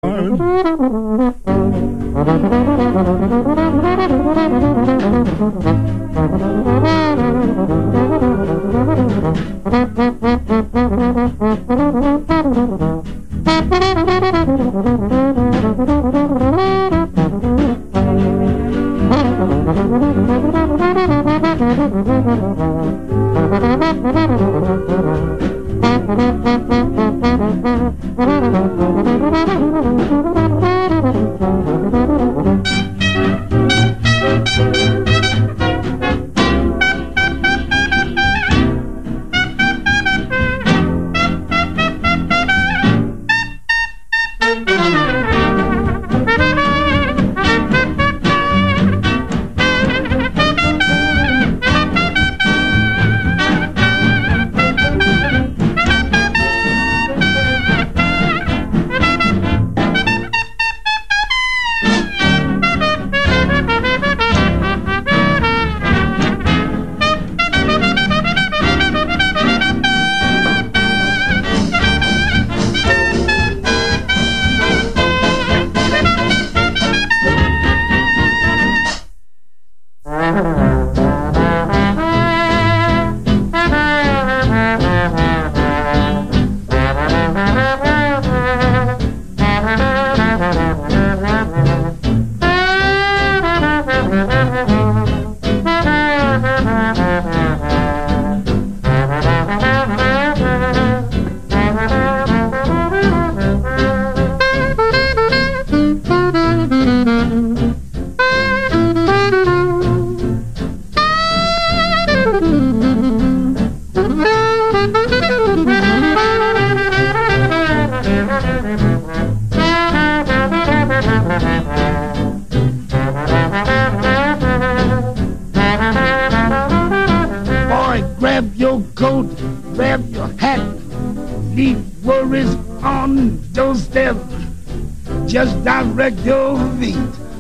Just direct your feet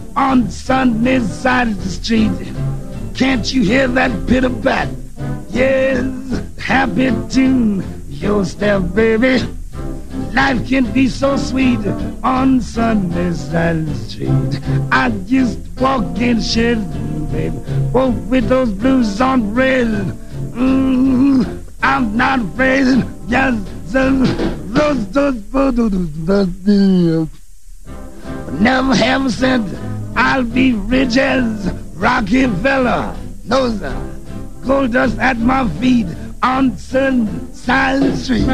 on Sunday side of the street. Can't you hear that pitter-pat? Yes, happy tune your step, baby. Life can be so sweet on Sunday side of the street. I just walk in shit, baby, walk with those blues on red. I'm not afraid, just never have a cent. I'll be rich as Rockefeller. Those gold dust at my feet on Sunshine Street.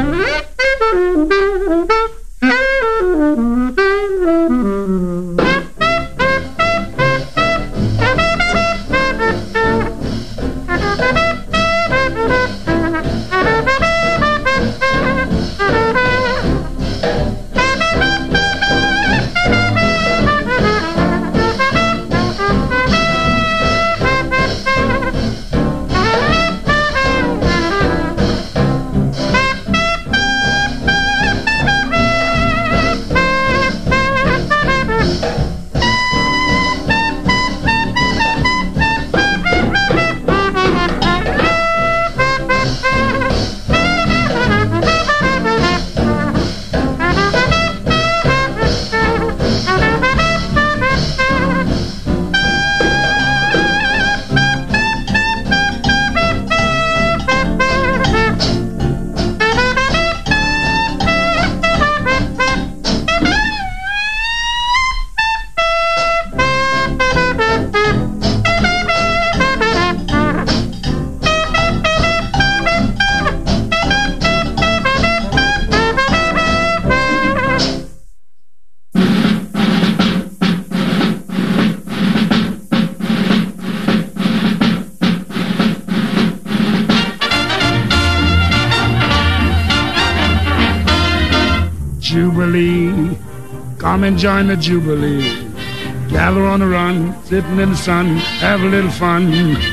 Jubilee, come and join the Jubilee. Gather on the run, sitting in the sun, have a little fun.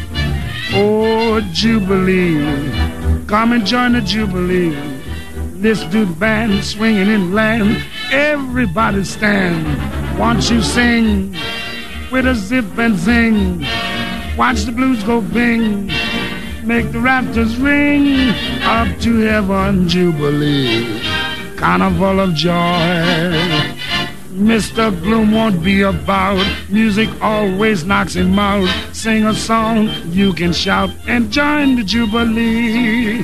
Oh, Jubilee, come and join the Jubilee. Listen to the band swinging in land. Everybody stand. Won't you sing with a zip and zing? Watch the blues go bing. Make the rafters ring. Up to heaven, Jubilee. Carnival of joy. Mr. Gloom won't be about. Music always knocks him out. Sing a song you can shout and join the Jubilee.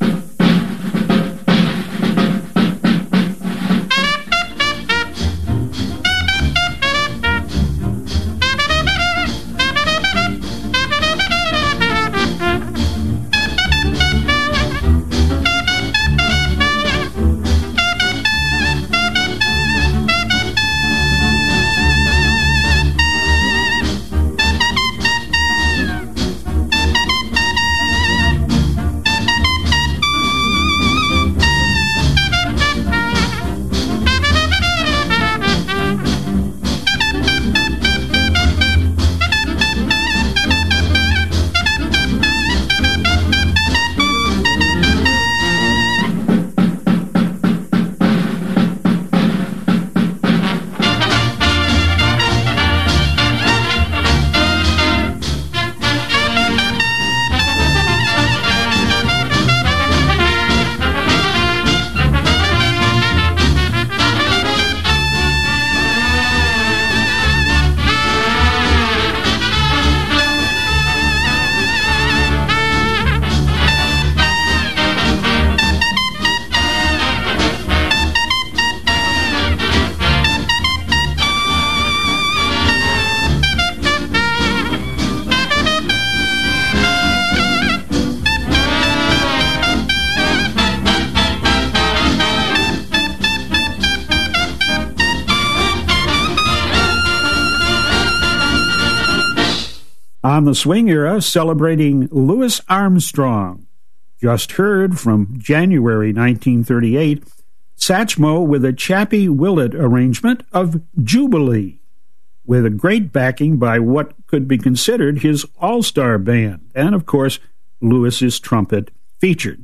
On the Swing Era, celebrating Louis Armstrong. Just heard from January 1938, Satchmo with a Chappie Willett arrangement of Jubilee, with a great backing by what could be considered his all-star band, and of course, Louis's trumpet featured.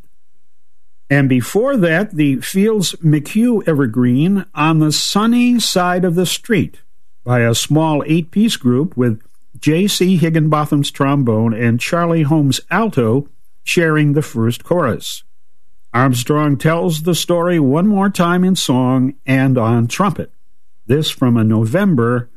And before that, the Fields McHugh Evergreen, On the Sunny Side of the Street, by a small 8-piece group with J.C. Higginbotham's trombone and Charlie Holmes' alto sharing the first chorus. Armstrong tells the story one more time in song and on trumpet. This from a November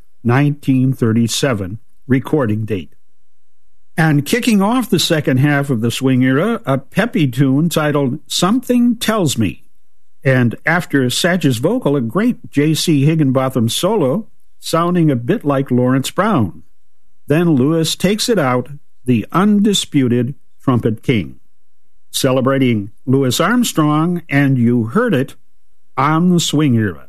1937 recording date. And kicking off the second half of the swing era, a peppy tune titled Something Tells Me. And after Satch's vocal, a great J.C. Higginbotham solo, sounding a bit like Lawrence Brown. Then Louis takes it out, the undisputed trumpet king. Celebrating Louis Armstrong, and you heard it on the swing era.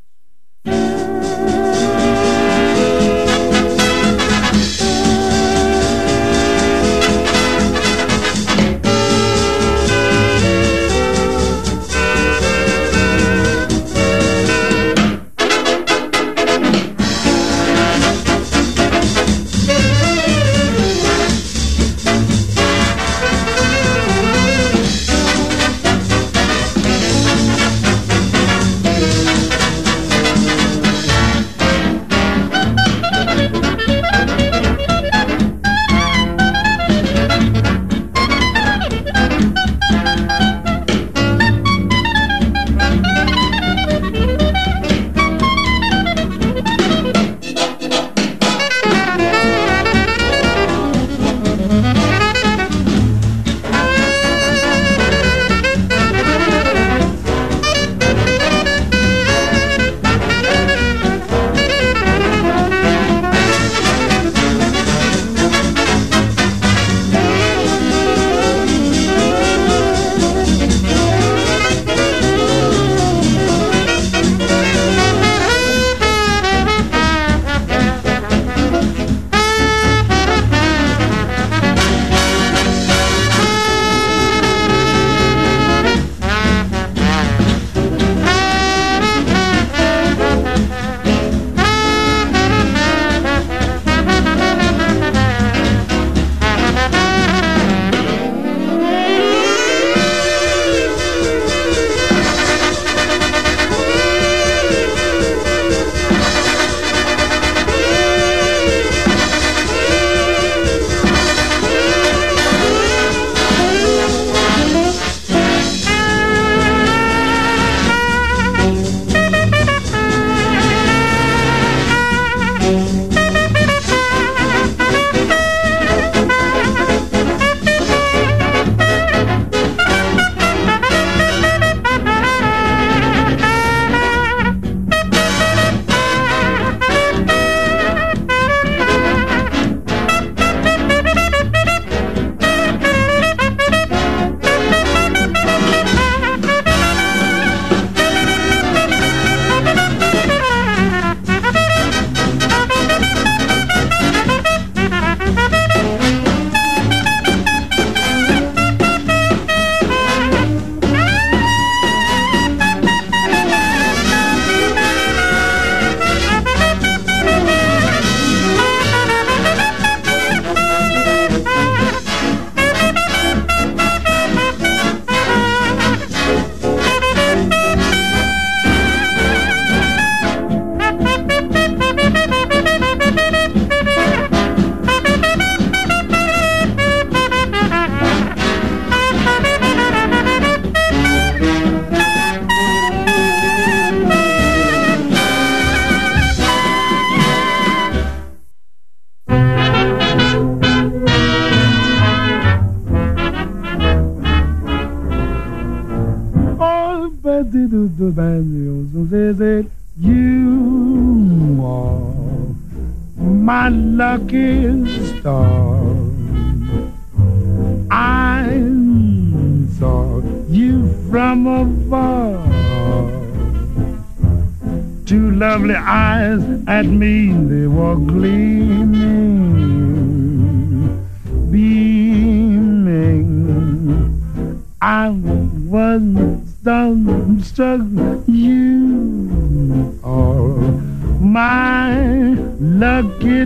You are my lucky star. I saw you from afar. Two lovely eyes at me, they were gleaming, beaming. I was dumbstruck. You are my lucky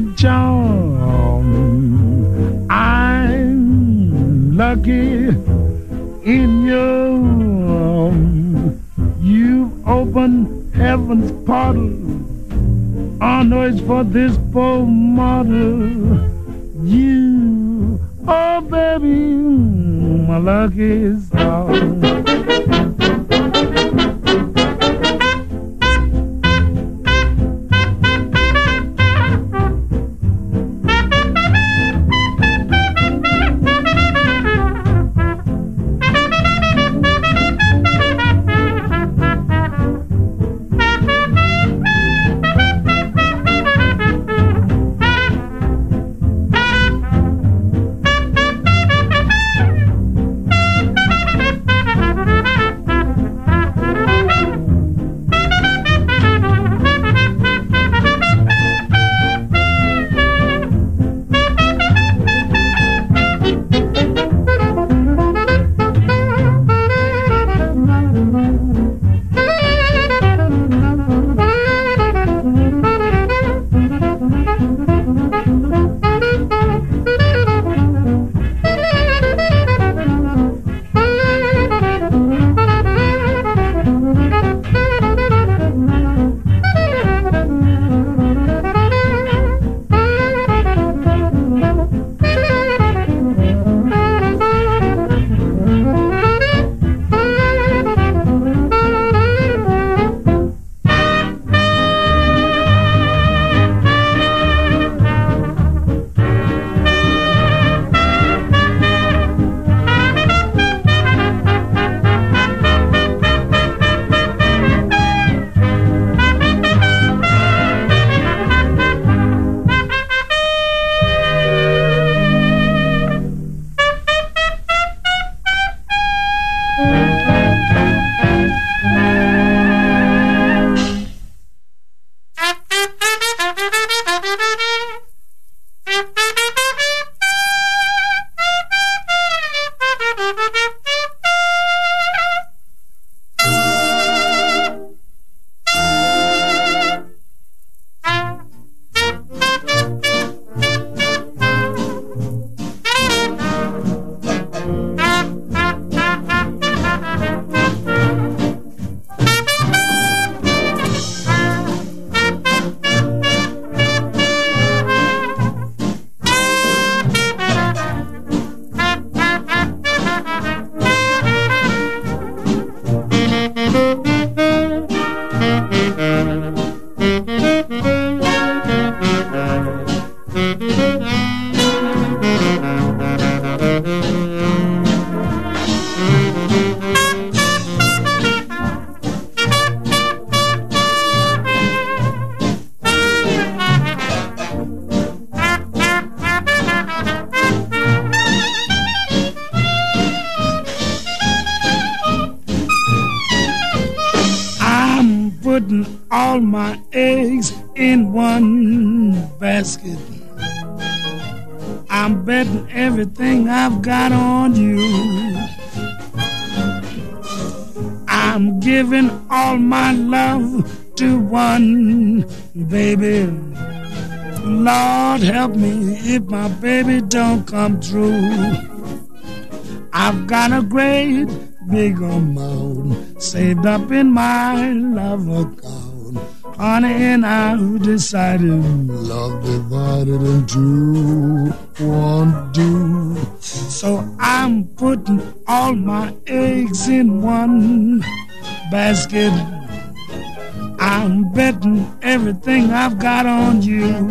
charm. I'm lucky in your arms. You've opened heaven's portal. I know it's for this poor mortal. You, oh baby, my lucky star. Putting all my eggs in one basket. I'm betting everything I've got on you. I'm giving all my love to one baby. Lord help me if my baby don't come true. I've got a great big amount saved up in my love account, honey, and I've decided love divided into one do. So I'm putting all my eggs in one basket. I'm betting everything I've got on you.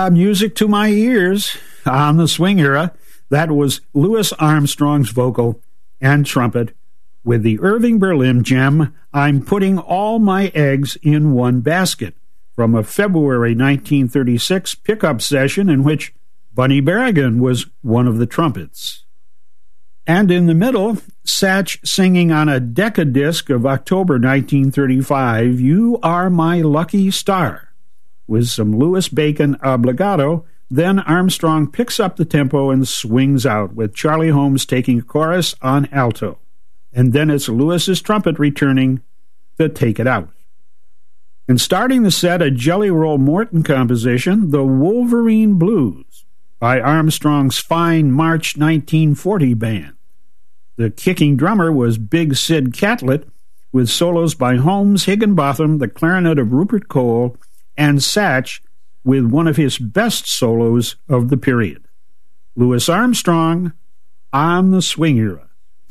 Music to my ears on the swing era. That was Louis Armstrong's vocal and trumpet with the Irving Berlin gem, I'm Putting All My Eggs in One Basket, from a February 1936 pickup session in which Bunny Berrigan was one of the trumpets. And in the middle, Satch singing on a Decca disc of October 1935, You Are My Lucky Star, with some Louis Bacon obligato. Then Armstrong picks up the tempo and swings out, with Charlie Holmes taking a chorus on alto. And then it's Louis's trumpet returning to take it out. And starting the set, a Jelly Roll Morton composition, The Wolverine Blues, by Armstrong's fine March 1940 band. The kicking drummer was Big Sid Catlett, with solos by Holmes, Higginbotham, the clarinet of Rupert Cole, and Satch, with one of his best solos of the period. Louis Armstrong on the swing era.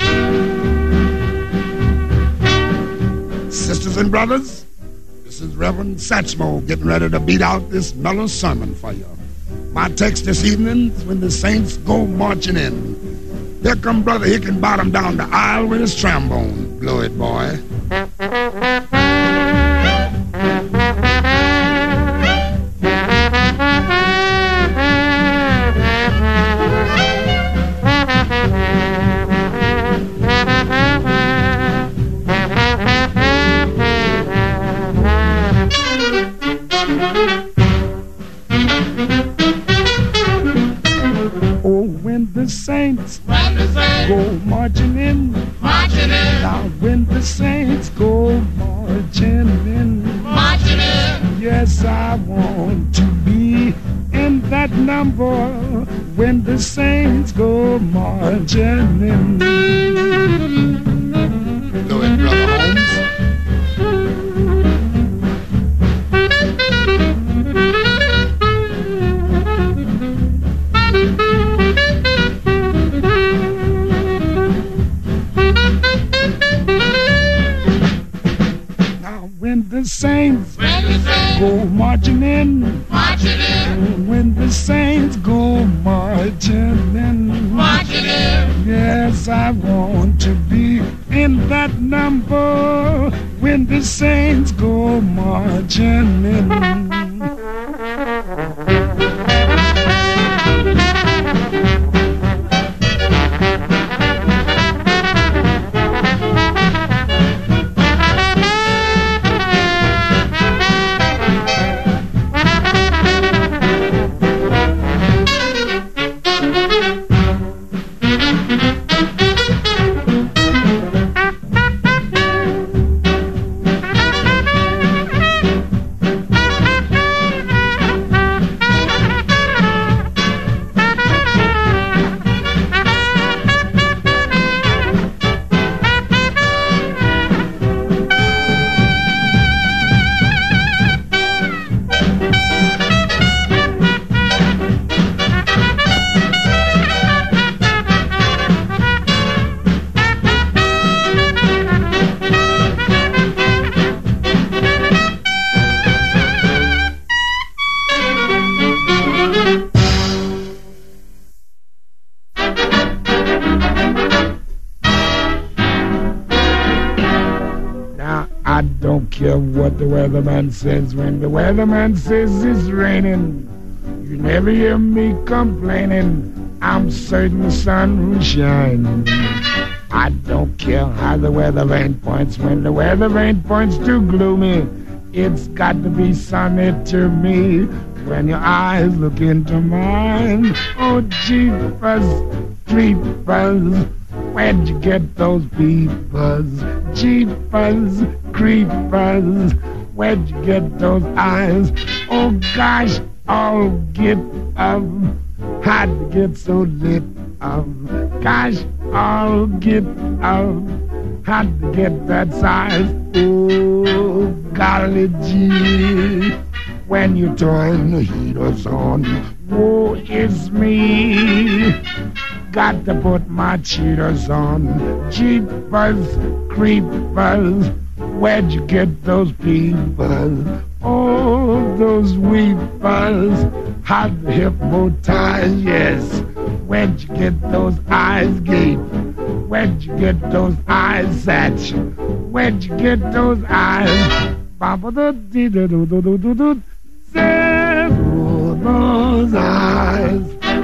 Sisters and brothers, this is Reverend Satchmo getting ready to beat out this mellow sermon for you. My text this evening is when the saints go marching in. Here come Brother Hickenbottom down the aisle with his trombone. Blow it, boy. Saints go marching in. Now when the saints go marching in, yes, I want to be in that number when the saints go marching in. Go ahead, Brother Holmes. The saints go marching in. When the saints go marching in, yes, I want to be in that number when the saints go marching in. What the weatherman says when the weatherman says it's raining. You never hear me complaining. I'm certain the sun will shine. I don't care how the weather vane points when the weather vane points too gloomy. It's got to be sunny to me when your eyes look into mine. Oh, jeepers, creepers, where'd you get those peepers? Jeepers, creepers, where'd you get those eyes? Oh gosh, I'll get up, how'd you get so lit up? Gosh, I'll get up, how'd you get that size? Oh, golly gee, when you turn the heaters on, woe is me. Got to put my cheaters on. Jeepers, creepers, where'd you get those peepers? Oh, those weepers, how'd the hypnotize, yes. Where'd you get those eyes, Gabe? Where'd you get those eyes, Satch? Where'd you get those eyes? Ba-ba-da-dee-da-do-do-do-do-do. Those eyes.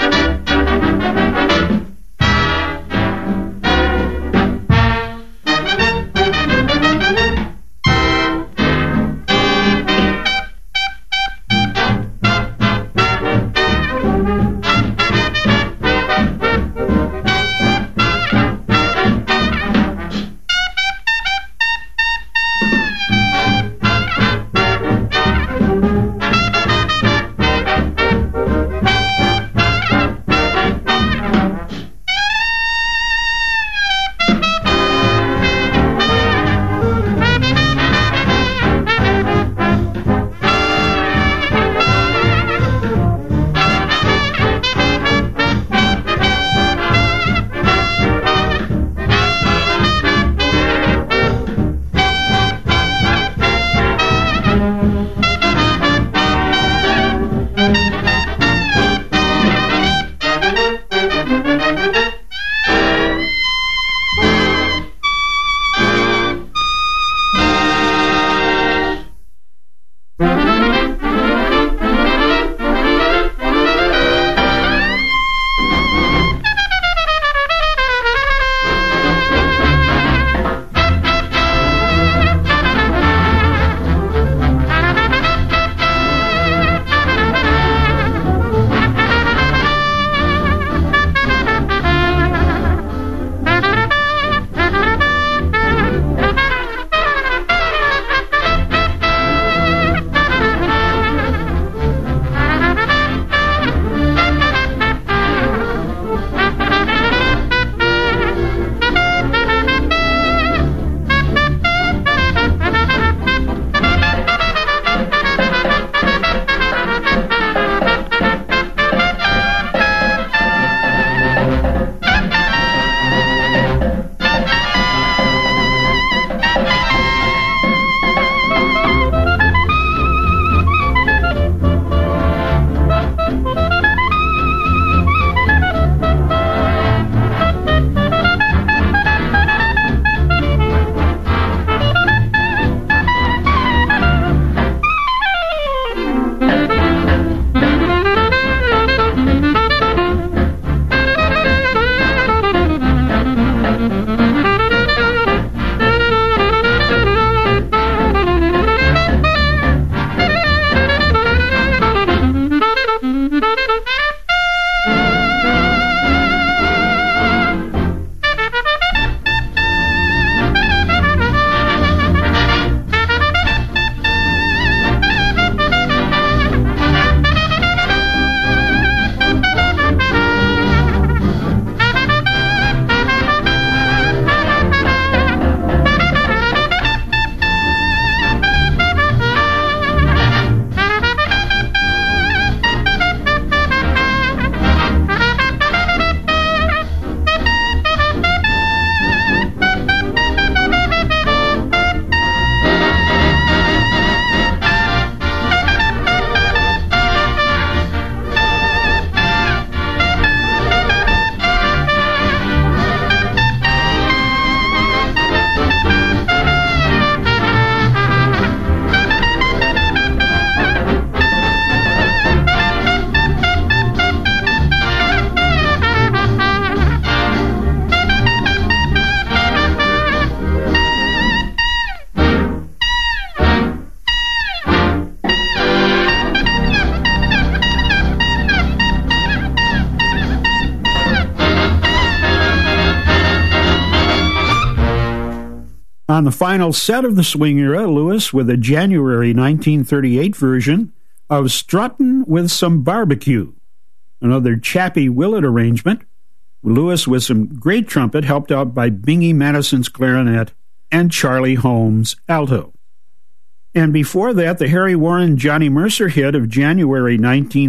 On the final set of the swing era, Lewis with a January 1938 version of Struttin' with Some Barbecue, another Chappie Willett arrangement, Lewis with some great trumpet helped out by Bingy Madison's clarinet and Charlie Holmes' alto. And before that, the Harry Warren Johnny Mercer hit of January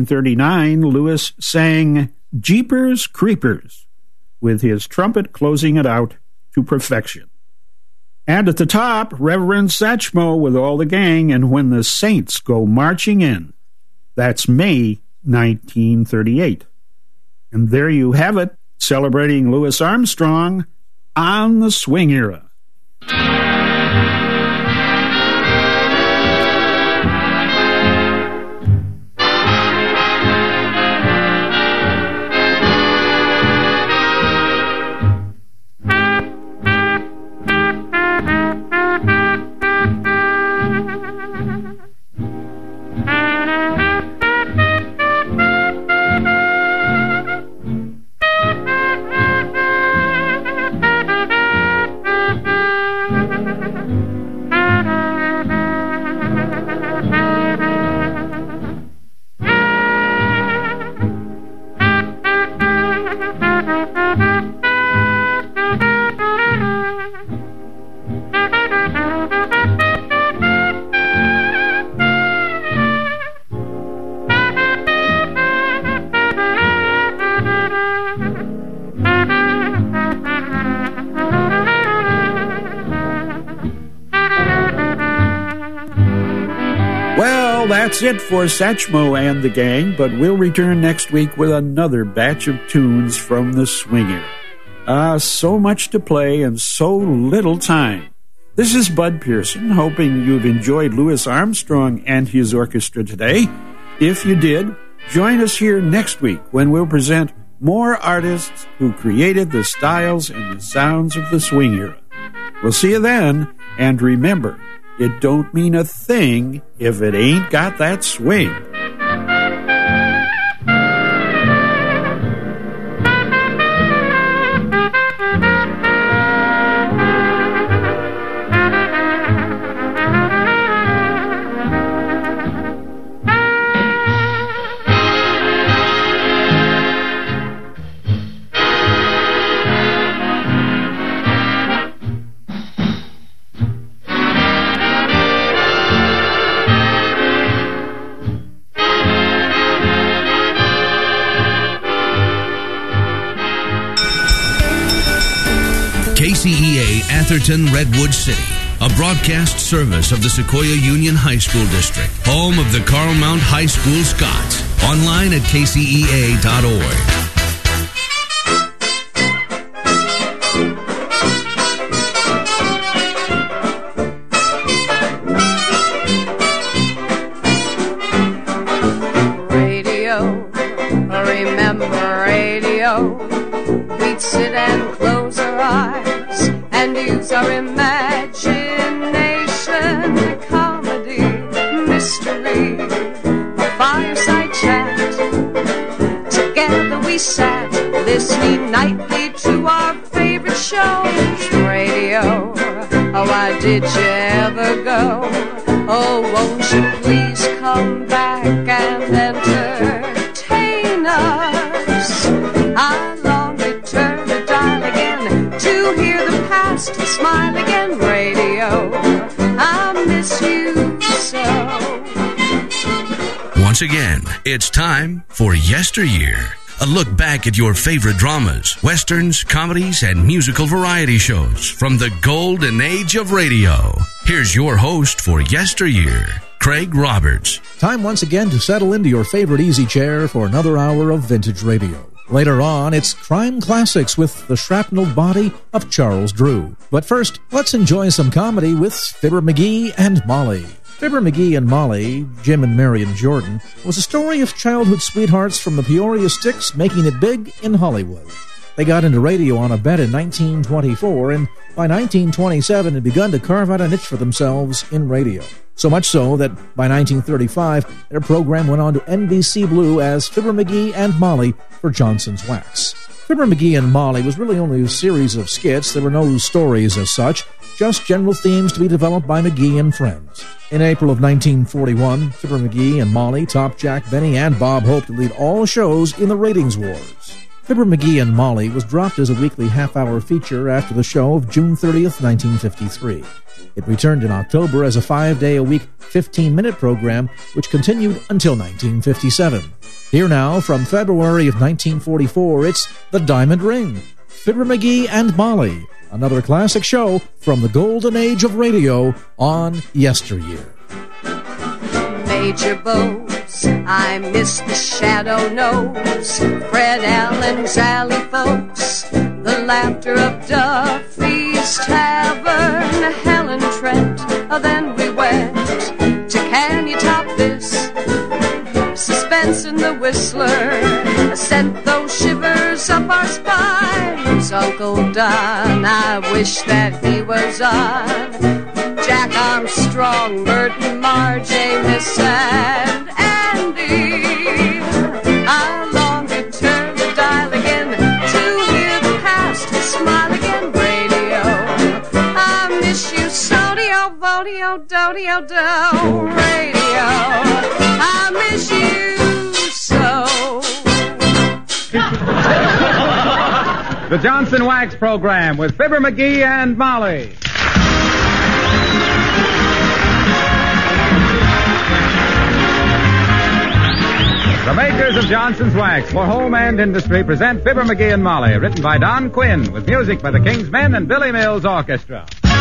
1939, Lewis sang Jeepers Creepers, with his trumpet closing it out to perfection. And at the top, Reverend Satchmo with all the gang, and When the Saints Go Marching In. That's May 1938. And there you have it, celebrating Louis Armstrong on the swing era. That's it for Satchmo and the gang, but we'll return next week with another batch of tunes from the swing era. So much to play and so little time. This is Bud Pearson, hoping you've enjoyed Louis Armstrong and his orchestra today. If you did, join us here next week when we'll present more artists who created the styles and the sounds of the swing era. We'll see you then, and remember, it don't mean a thing if it ain't got that swing. KCEA Atherton Redwood City, a broadcast service of the Sequoia Union High School District, home of the Carl Mount High School Scots. Online at kcea.org. We'd sit and close our eyes and use our imagination. Comedy, mystery, a fireside chat. Together we sat, listening nightly to our favorite shows. Radio, oh, why did you ever go? Oh, won't you please come back and entertain us? I long to turn the dial again to hear the past smile again. Radio, I miss you so. Once again, it's time for Yesteryear. A look back at your favorite dramas, westerns, comedies, and musical variety shows from the golden age of radio. Here's your host for Yesteryear, Craig Roberts. Time once again to settle into your favorite easy chair for another hour of vintage radio. Later on, it's Crime Classics with the shrapnel body of Charles Drew. But first, let's enjoy some comedy with Fibber McGee and Molly. Fibber McGee and Molly, Jim and Marion Jordan, was a story of childhood sweethearts from the Peoria Sticks making it big in Hollywood. They got into radio on a bet in 1924, and by 1927 had begun to carve out a niche for themselves in radio. So much so that by 1935, their program went on to NBC Blue as Fibber McGee and Molly for Johnson's Wax. Fibber McGee and Molly was really only a series of skits. There were no stories as such, just general themes to be developed by McGee and friends. In April of 1941, Fibber McGee and Molly topped Jack Benny and Bob Hope to lead all shows in the ratings wars. Fibber McGee and Molly was dropped as a weekly half-hour feature after the show of June 30th, 1953. It returned in October as a 5-day-a-week, 15-minute program, which continued until 1957. Here now, from February of 1944, it's The Diamond Ring, Fibber McGee and Molly, another classic show from the golden age of radio on Yesteryear. read your boats. I miss the Shadow Nose, Fred Allen's Alley folks, the laughter of Duffy's Tavern, Helen Trent. Then we went to Can You Top This? Suspense in the Whistler sent those shivers up our spines. Uncle Don, I wish that he was on. Jack Armstrong, Burton, Marge, Amos, and Andy. I long to turn the dial again to hear the past smile again. Radio, I miss you, Sodio, Bodio, Dodio, Do. Radio, I miss you so. The Johnson Wax Program with Fibber McGee and Molly. The makers of Johnson's Wax for home and industry present Fibber McGee and Molly, written by Don Quinn, with music by the King's Men and Billy Mills Orchestra.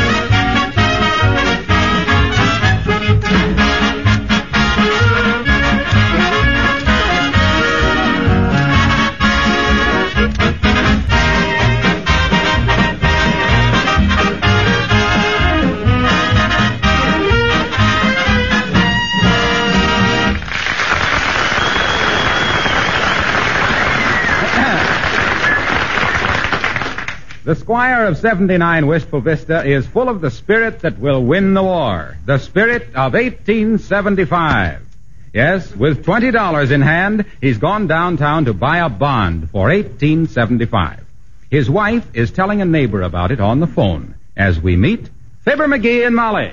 The Squire of 79 Wistful Vista is full of the spirit that will win the war. The spirit of 1875. Yes, with $20 in hand, he's gone downtown to buy a bond for 1875. His wife is telling a neighbor about it on the phone as we meet Fibber McGee and Molly.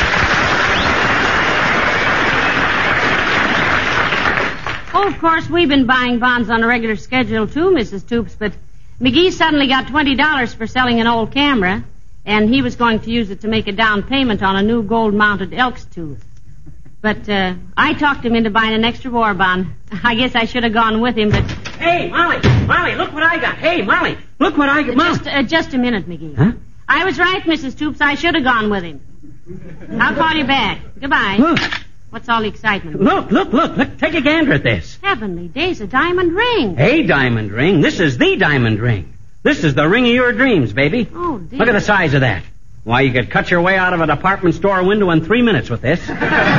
Oh, of course, we've been buying bonds on a regular schedule, too, Mrs. Toops, but McGee suddenly got $20 for selling an old camera, and he was going to use it to make a down payment on a new gold-mounted elk's tooth. But I talked him into buying an extra war bond. I guess I should have gone with him, but... Hey, Molly, look what I got. Hey, Molly, look what I got. Just a minute, McGee. Huh? I was right, Mrs. Toops. I should have gone with him. I'll call you back. Goodbye. Look. What's all the excitement? Look. Take a gander at this. Heavenly days, a diamond ring. A diamond ring? This is the diamond ring. This is the ring of your dreams, baby. Oh, dear. Look at the size of that. Why, you could cut your way out of a department store window in 3 minutes with this.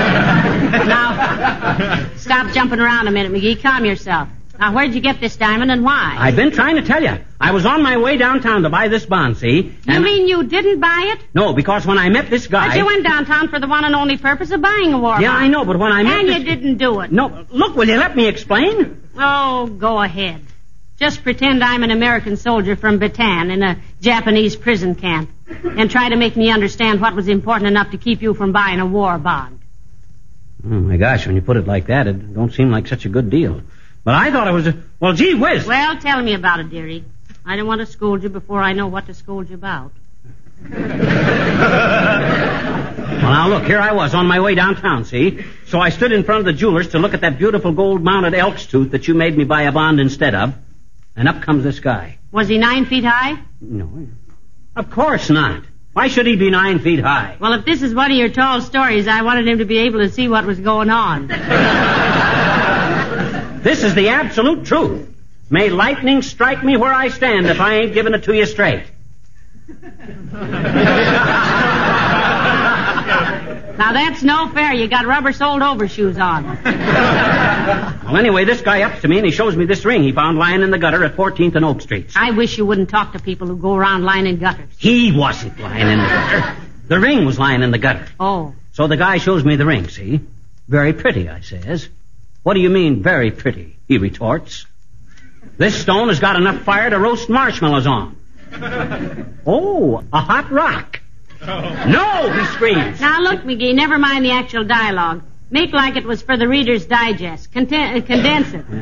Now, stop jumping around a minute, McGee. Calm yourself. Now, where'd you get this diamond and why? I've been trying to tell you. I was on my way downtown to buy this bond, see? You mean you didn't buy it? No, because when I met this guy... But you went downtown for the one and only purpose of buying a war bond. Yeah, I know, but when I met And you didn't do it. No, look, will you let me explain? Oh, go ahead. Just pretend I'm an American soldier from Bataan in a Japanese prison camp and try to make me understand what was important enough to keep you from buying a war bond. Oh, my gosh, when you put it like that, it don't seem like such a good deal. But I thought it was well, gee whiz. Well, tell me about it, dearie. I don't want to scold you before I know what to scold you about. Well, now, look, here I was on my way downtown, see? So I stood in front of the jeweler's to look at that beautiful gold-mounted elk's tooth that you made me buy a bond instead of. And up comes this guy. Was he 9 feet high? No, of course not. Why should he be 9 feet high? Well, if this is one of your tall stories, I wanted him to be able to see what was going on. This is the absolute truth. May lightning strike me where I stand if I ain't giving it to you straight. Now, that's no fair. You got rubber-soled overshoes on. Well, anyway, this guy ups to me and he shows me this ring he found lying in the gutter at 14th and Oak Streets. I wish you wouldn't talk to people who go around lying in gutters. He wasn't lying in the gutter. The ring was lying in the gutter. Oh. So the guy shows me the ring, see? Very pretty, I says. What do you mean, very pretty? He retorts. This stone has got enough fire to roast marshmallows on. Oh, a hot rock. No, he screams. Now, look, McGee, never mind the actual dialogue. Make like it was for the Reader's Digest. Condense it.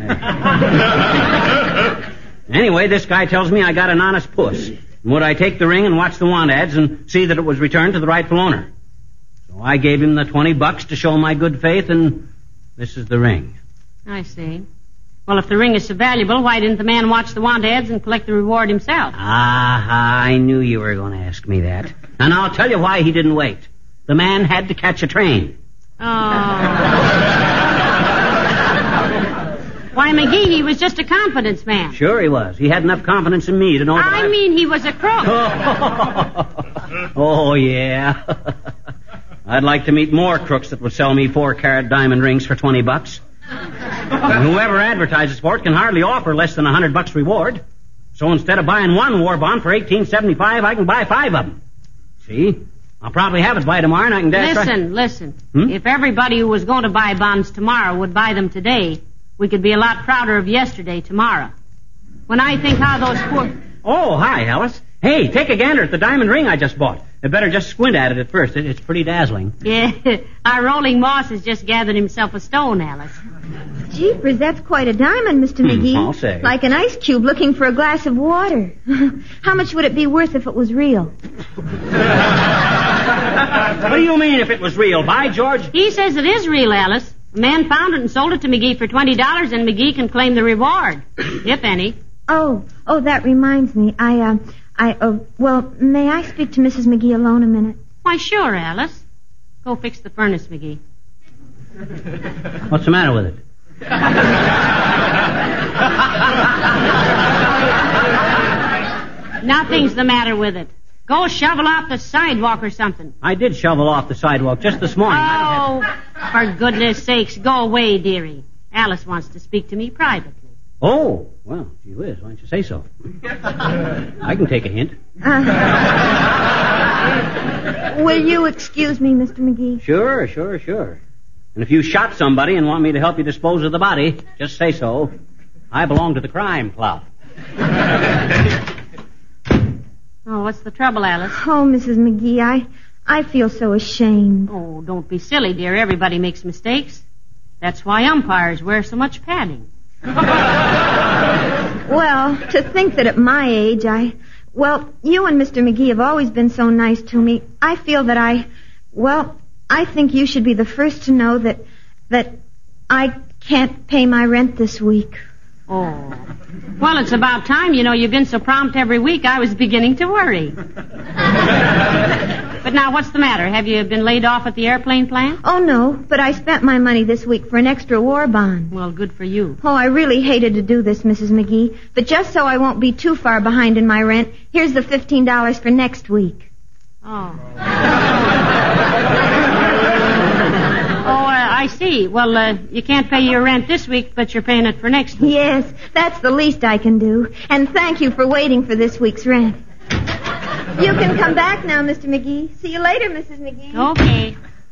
Anyway, this guy tells me I got an honest puss. And would I take the ring and watch the want ads and see that it was returned to the rightful owner? So I gave him the $20 to show my good faith, and this is the ring. I see. Well, if the ring is so valuable, why didn't the man watch the want ads and collect the reward himself? I knew you were going to ask me that. And I'll tell you why he didn't wait. The man had to catch a train. Oh. Why, McGee, he was just a confidence man. Sure he was. He had enough confidence in me to know that I mean, he was a crook. Oh, yeah. I'd like to meet more crooks that would sell me 4-carat diamond rings for $20. And whoever advertises for it can hardly offer less than $100 reward. So instead of buying one war bond for $18.75, I can buy 5 of them. See? I'll probably have it by tomorrow, and I can... Listen. If everybody who was going to buy bonds tomorrow would buy them today, we could be a lot prouder of yesterday tomorrow. When I think how those poor... Oh, hi, Alice. Hey, take a gander at the diamond ring I just bought. You better just squint at it at first. It's pretty dazzling. Yeah, our rolling moss has just gathered himself a stone, Alice. Jeepers, that's quite a diamond, Mr. McGee. I'll say. Like an ice cube looking for a glass of water. How much would it be worth if it was real? What do you mean if it was real? By George? He says it is real, Alice. A man found it and sold it to McGee for $20, and McGee can claim the reward, if any. Oh, that reminds me. Well, may I speak to Mrs. McGee alone a minute? Why, sure, Alice. Go fix the furnace, McGee. What's the matter with it? Nothing's the matter with it. Go shovel off the sidewalk or something. I did shovel off the sidewalk just this morning. Oh, for goodness sakes, go away, dearie. Alice wants to speak to me privately. Oh, well, gee whiz, why don't you say so? I can take a hint. Will you excuse me, Mr. McGee? Sure. And if you shot somebody and want me to help you dispose of the body, just say so. I belong to the crime club. Oh, what's the trouble, Alice? Oh, Mrs. McGee, I feel so ashamed. Oh, don't be silly, dear. Everybody makes mistakes. That's why umpires wear so much padding. Well, to think that at my age, you and Mr. McGee have always been so nice to me. I feel that I think you should be the first to know that I can't pay my rent this week. Oh. Well, it's about time. You know, you've been so prompt every week, I was beginning to worry. But now, what's the matter? Have you been laid off at the airplane plant? Oh, no, but I spent my money this week for an extra war bond. Well, good for you. Oh, I really hated to do this, Mrs. McGee. But just so I won't be too far behind in my rent, here's the $15 for next week. Oh. I see. Well, you can't pay your rent this week, but you're paying it for next week. Yes, that's the least I can do. And thank you for waiting for this week's rent. You can come back now, Mr. McGee. See you later, Mrs. McGee. Okay.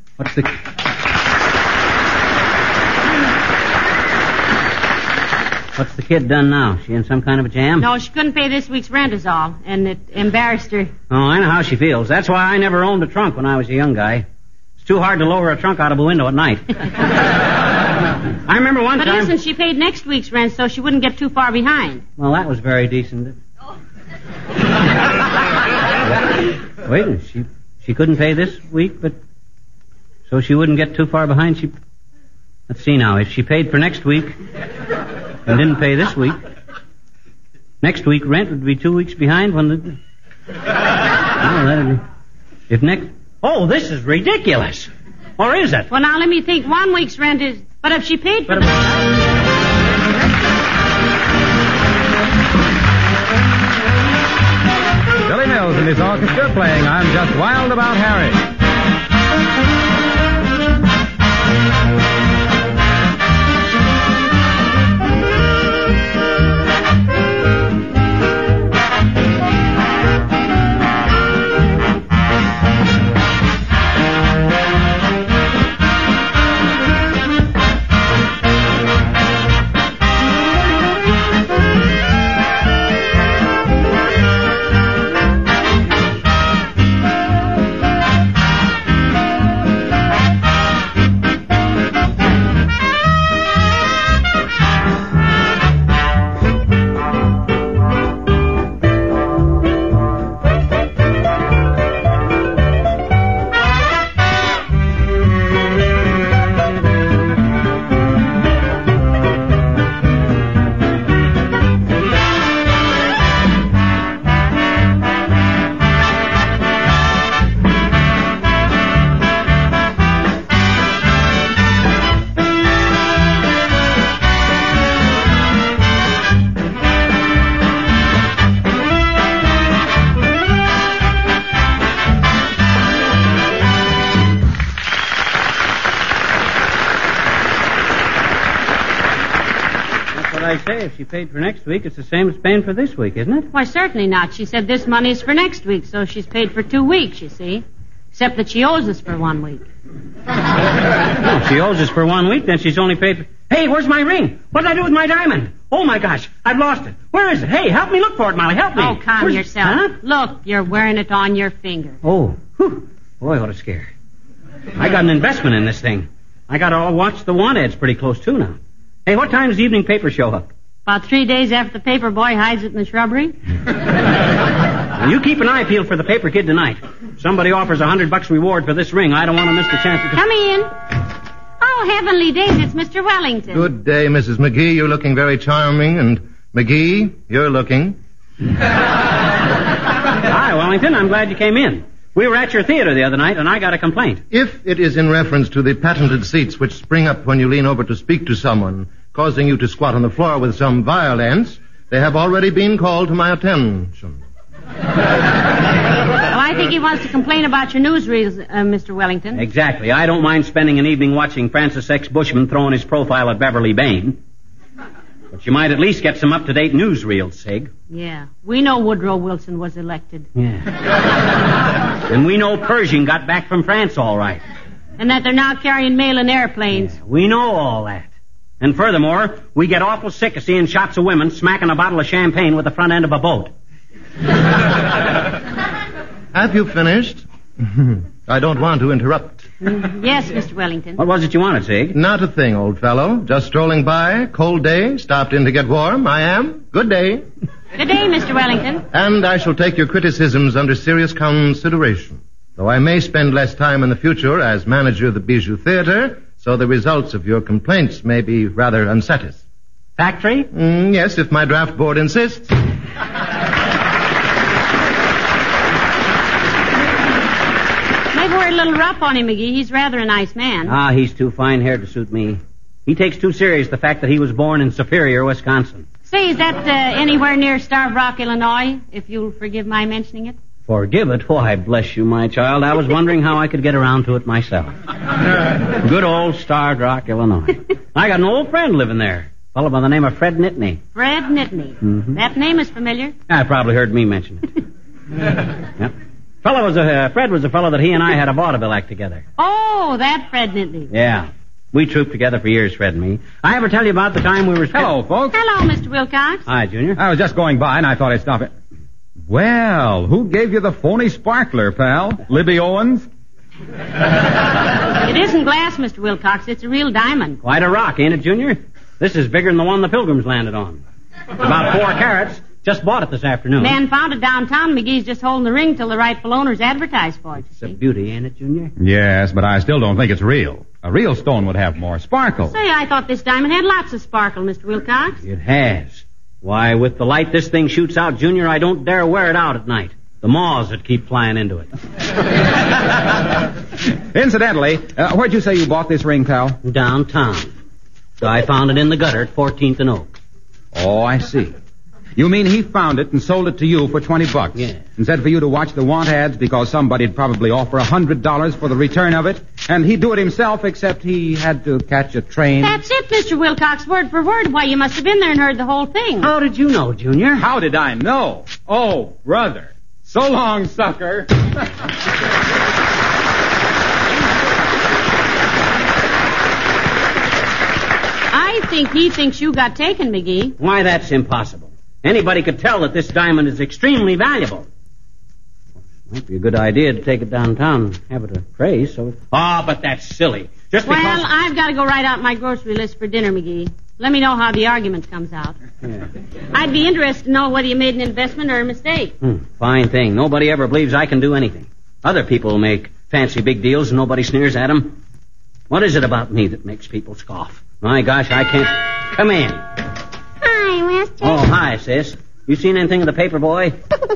What's the kid done now? She in some kind of a jam? No, she couldn't pay this week's rent is all, and it embarrassed her. Oh, I know how she feels. That's why I never owned a trunk when I was a young guy. It's too hard to lower a trunk out of a window at night. I remember one time... But listen, she paid next week's rent so she wouldn't get too far behind. Well, that was very decent. Wait a minute. She couldn't pay this week, but... So she wouldn't get too far behind, Let's see now. If she paid for next week and didn't pay this week, next week rent would be 2 weeks behind when the... that'd be... If next... Oh, this is ridiculous. Or is it? Well, now, let me think. 1 week's rent is... But if she paid for... Billy Mills and his orchestra playing I'm Just Wild About Harry. I say, if she paid for next week, it's the same as paying for this week, isn't it? Why, certainly not. She said this money is for next week, so she's paid for 2 weeks, you see. Except that she owes us for 1 week. Oh, if she owes us for 1 week, then she's only paid for... Hey, where's my ring? What did I do with my diamond? Oh, my gosh, I've lost it. Where is it? Hey, help me look for it, Molly. Help me. Oh, calm yourself. Huh? Look, you're wearing it on your finger. Oh, whew. Boy, what a scare. I got an investment in this thing. I got to watch the want ads pretty close, too, now. Hey, what time does the evening paper show up? About 3 days after the paper boy hides it in the shrubbery. Now, you keep an eye peeled for the paper kid tonight. Somebody offers $100 reward for this ring. I don't want to miss the chance to... Come in. Oh, heavenly days, it's Mr. Wellington. Good day, Mrs. McGee. You're looking very charming. And McGee, you're looking... Hi, Wellington. I'm glad you came in. We were at your theater the other night, and I got a complaint. If it is in reference to the patented seats which spring up when you lean over to speak to someone, causing you to squat on the floor with some violence, they have already been called to my attention. Well, I think he wants to complain about your newsreels, Mr. Wellington. Exactly. I don't mind spending an evening watching Francis X. Bushman throwing his profile at Beverly Bain. But you might at least get some up-to-date newsreels, Sig. Yeah. We know Woodrow Wilson was elected. Yeah. And we know Pershing got back from France all right. And that they're now carrying mail in airplanes. Yeah, we know all that. And furthermore, we get awful sick of seeing shots of women smacking a bottle of champagne with the front end of a boat. Have you finished? I don't want to interrupt. Yes, Mr. Wellington. What was it you wanted, Sig? Not a thing, old fellow. Just strolling by, cold day, stopped in to get warm. I am. Good day. Good day, Mr. Wellington. And I shall take your criticisms under serious consideration. Though I may spend less time in the future as manager of the Bijou Theater, so the results of your complaints may be rather unsatisfactory. Yes, if my draft board insists. We're a little rough on him, McGee. He's rather a nice man. Ah, he's too fine-haired to suit me. He takes too serious the fact that he was born in Superior, Wisconsin. Say, is that anywhere near Starved Rock, Illinois, if you'll forgive my mentioning it? Forgive it? Why, bless you, my child. I was wondering how I could get around to it myself. Good old Starved Rock, Illinois. I got an old friend living there. A fellow by the name of Fred Nittany. Fred Nittany. Mm-hmm. That name is familiar. I probably heard me mention it. Yep. Fred was a fellow that he and I had a vaudeville act together. Oh, that Fred Nittany. Yeah. We trooped together for years, Fred and me. I ever tell you about the time we were... Hello, folks. Hello, Mr. Wilcox. Hi, Junior. I was just going by and I thought I'd stop it. Well, who gave you the phony sparkler, pal? Libby Owens? It isn't glass, Mr. Wilcox. It's a real diamond. Quite a rock, ain't it, Junior? This is bigger than the one the Pilgrims landed on. It's about 4 carats. Just bought it this afternoon. Man found it downtown. McGee's just holding the ring till the rightful owners advertise for it. It's a beauty, ain't it, Junior? Yes, but I still don't think it's real. A real stone would have more sparkle. Say, I thought this diamond had lots of sparkle, Mr. Wilcox. It has. Why, with the light this thing shoots out, Junior, I don't dare wear it out at night. The moths that keep flying into it. Incidentally, where'd you say you bought this ring, pal? Downtown. I found it in the gutter at 14th and Oak. Oh, I see. You mean he found it and sold it to you for $20? Yeah. And said for you to watch the want ads because somebody'd probably offer $100 for the return of it, and he'd do it himself except he had to catch a train. That's it, Mr. Wilcox, word for word. Why, you must have been there and heard the whole thing. How did you know, Junior? How did I know? Oh, brother. So long, sucker. I think he thinks you got taken, McGee. Why, that's impossible. Anybody could tell that this diamond is extremely valuable. Might be a good idea to take it downtown and have it appraised, so... but that's silly. Just because... Well, I've got to go write out my grocery list for dinner, McGee. Let me know how the argument comes out. Yeah. I'd be interested to know whether you made an investment or a mistake. Fine thing. Nobody ever believes I can do anything. Other people make fancy big deals and nobody sneers at them. What is it about me that makes people scoff? My gosh, I can't... Come in. Hi, mister. Oh, hi, sis. You seen anything of the paper boy?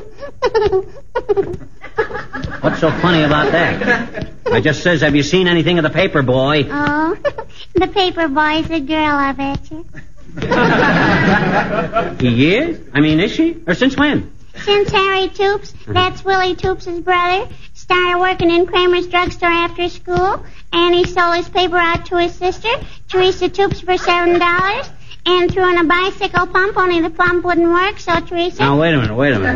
What's so funny about that? I just says, have you seen anything of the paper boy? Oh, the paper boy's a girl, I bet you. He is? I mean, is she? Or since when? Since Harry Toops, that's Willie Toops' brother, started working in Kramer's drugstore after school, and he sold his paper out to his sister, Teresa Toops, for $7. and threw in a bicycle pump, only the pump wouldn't work, so Teresa... Now, wait a minute.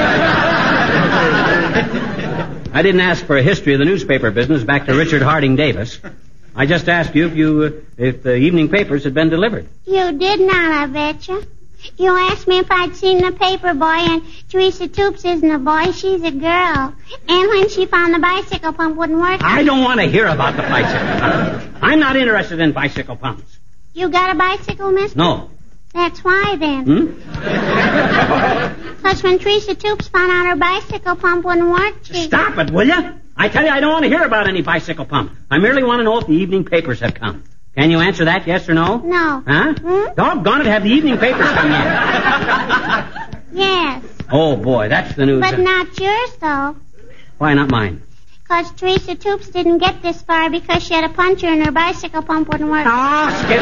I didn't ask for a history of the newspaper business back to Richard Harding Davis. I just asked you if the evening papers had been delivered. You did not, I betcha. You asked me if I'd seen the paper boy, and Teresa Toops isn't a boy, she's a girl. And when she found the bicycle pump wouldn't work... I don't want to hear about the bicycle pump. I'm not interested in bicycle pumps. You got a bicycle, mister? No. That's why, then. Because when Teresa Toops found out her bicycle pump wouldn't work, she... Stop it, will you? I tell you, I don't want to hear about any bicycle pump. I merely want to know if the evening papers have come. Can you answer that, yes or no? No. Huh? Doggone it, have the evening papers come yet? Yes. Oh, boy, that's the news. But not yours, though. Why not mine? Because Teresa Toops didn't get this far because she had a puncture and her bicycle pump wouldn't work. Oh, skip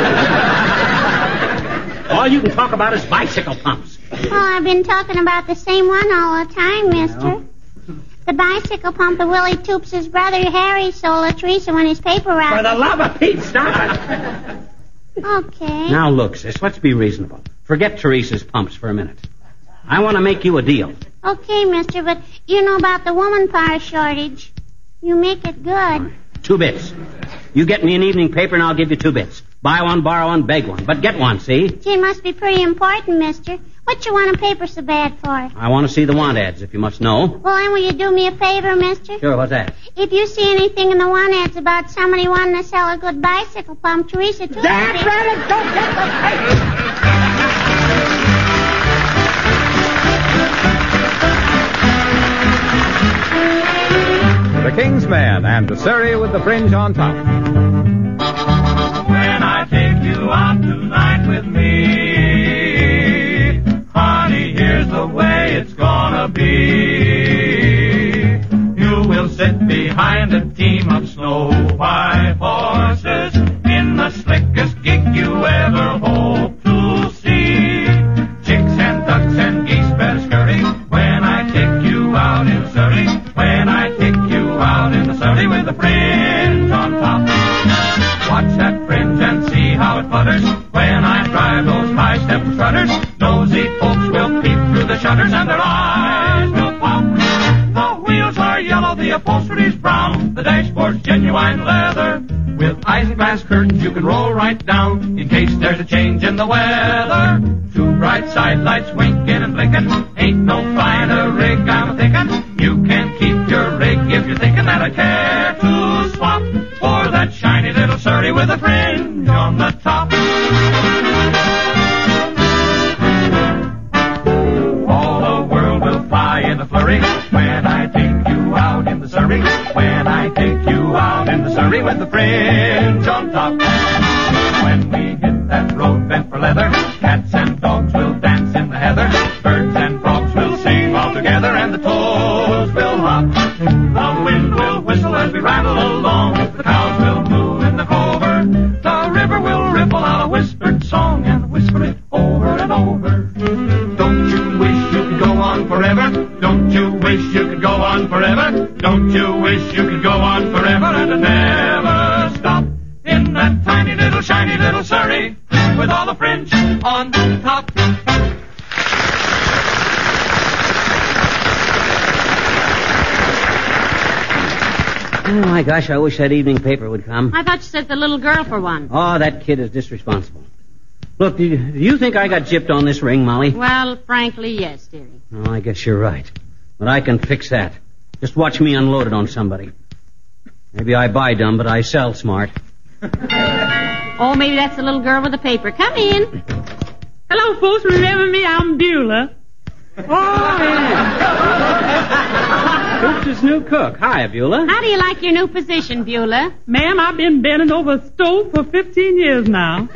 it. All you can talk about is bicycle pumps. Well, I've been talking about the same one all the time, mister. Well. The bicycle pump that Willie Toops' brother Harry sold to Teresa when his paper route... For the love of Pete, stop it. Okay. Now, look, sis, let's be reasonable. Forget Teresa's pumps for a minute. I want to make you a deal. Okay, mister, but you know about the woman power shortage. You make it good. 2 bits. You get me an evening paper and I'll give you 2 bits. Buy one, borrow one, beg one. But get one, see? Gee, it must be pretty important, mister. What you want a paper so bad for? I want to see the want ads, if you must know. Well, then will you do me a favor, mister? Sure, what's that? If you see anything in the want ads about somebody wanting to sell a good bicycle pump, Teresa Toops... That's right, don't get the The King's Man and the Surrey with the fringe on top. When I take you out tonight with me, honey, here's the way it's gonna be. You will sit behind a team of snow white horses in the slickest gig you ever hope to see. Chicks and ducks and geese better scurry when I take you out in Surrey. When I take you out in the Surrey with the fringe on top. Watch that fringe and see how it flutters when I drive those high-step strutters. Nosy folks will peep through the shutters and their eyes will pop. The wheels are yellow, the upholstery's brown, the dashboard's genuine leather. With isinglass curtains you can roll right down in case there's a change in the weather. 2 bright side lights winking and blinking, ain't no finer rig I'm a-thinking. You can keep your rig if you're thinking that I care to swap for that shiny little Surrey with a fringe on the top. All the world will fly in a flurry when I take you out in the Surrey. When I take you out in the Surrey with the fringe on top. When we hit that road bent for leather, cats and dogs will dance in the heather. Birds and frogs will sing all together and the toads will hop. The wind will whistle as we rattle along. The cows will moo in the clover. The river will ripple out a whispered song and whisper it over and over. Don't you wish you could go on forever? Don't you wish you could go on forever? Don't you wish you could go on forever and never stop in that tiny little shiny little Surrey with all the fringe on top. Oh, my gosh, I wish that evening paper would come. I thought you said the little girl for one. Oh, that kid is disresponsible. Look, do you think I got gypped on this ring, Molly? Well, frankly, yes, dearie. Oh, I guess you're right. But I can fix that. Just watch me unload it on somebody. Maybe I buy dumb, but I sell smart. Oh, maybe that's the little girl with the paper. Come in. Hello, folks. Remember me? I'm Beulah. Oh, yeah. Toops' new cook. Hi, Beulah. How do you like your new position, Beulah? Ma'am, I've been bending over a stove for 15 years now.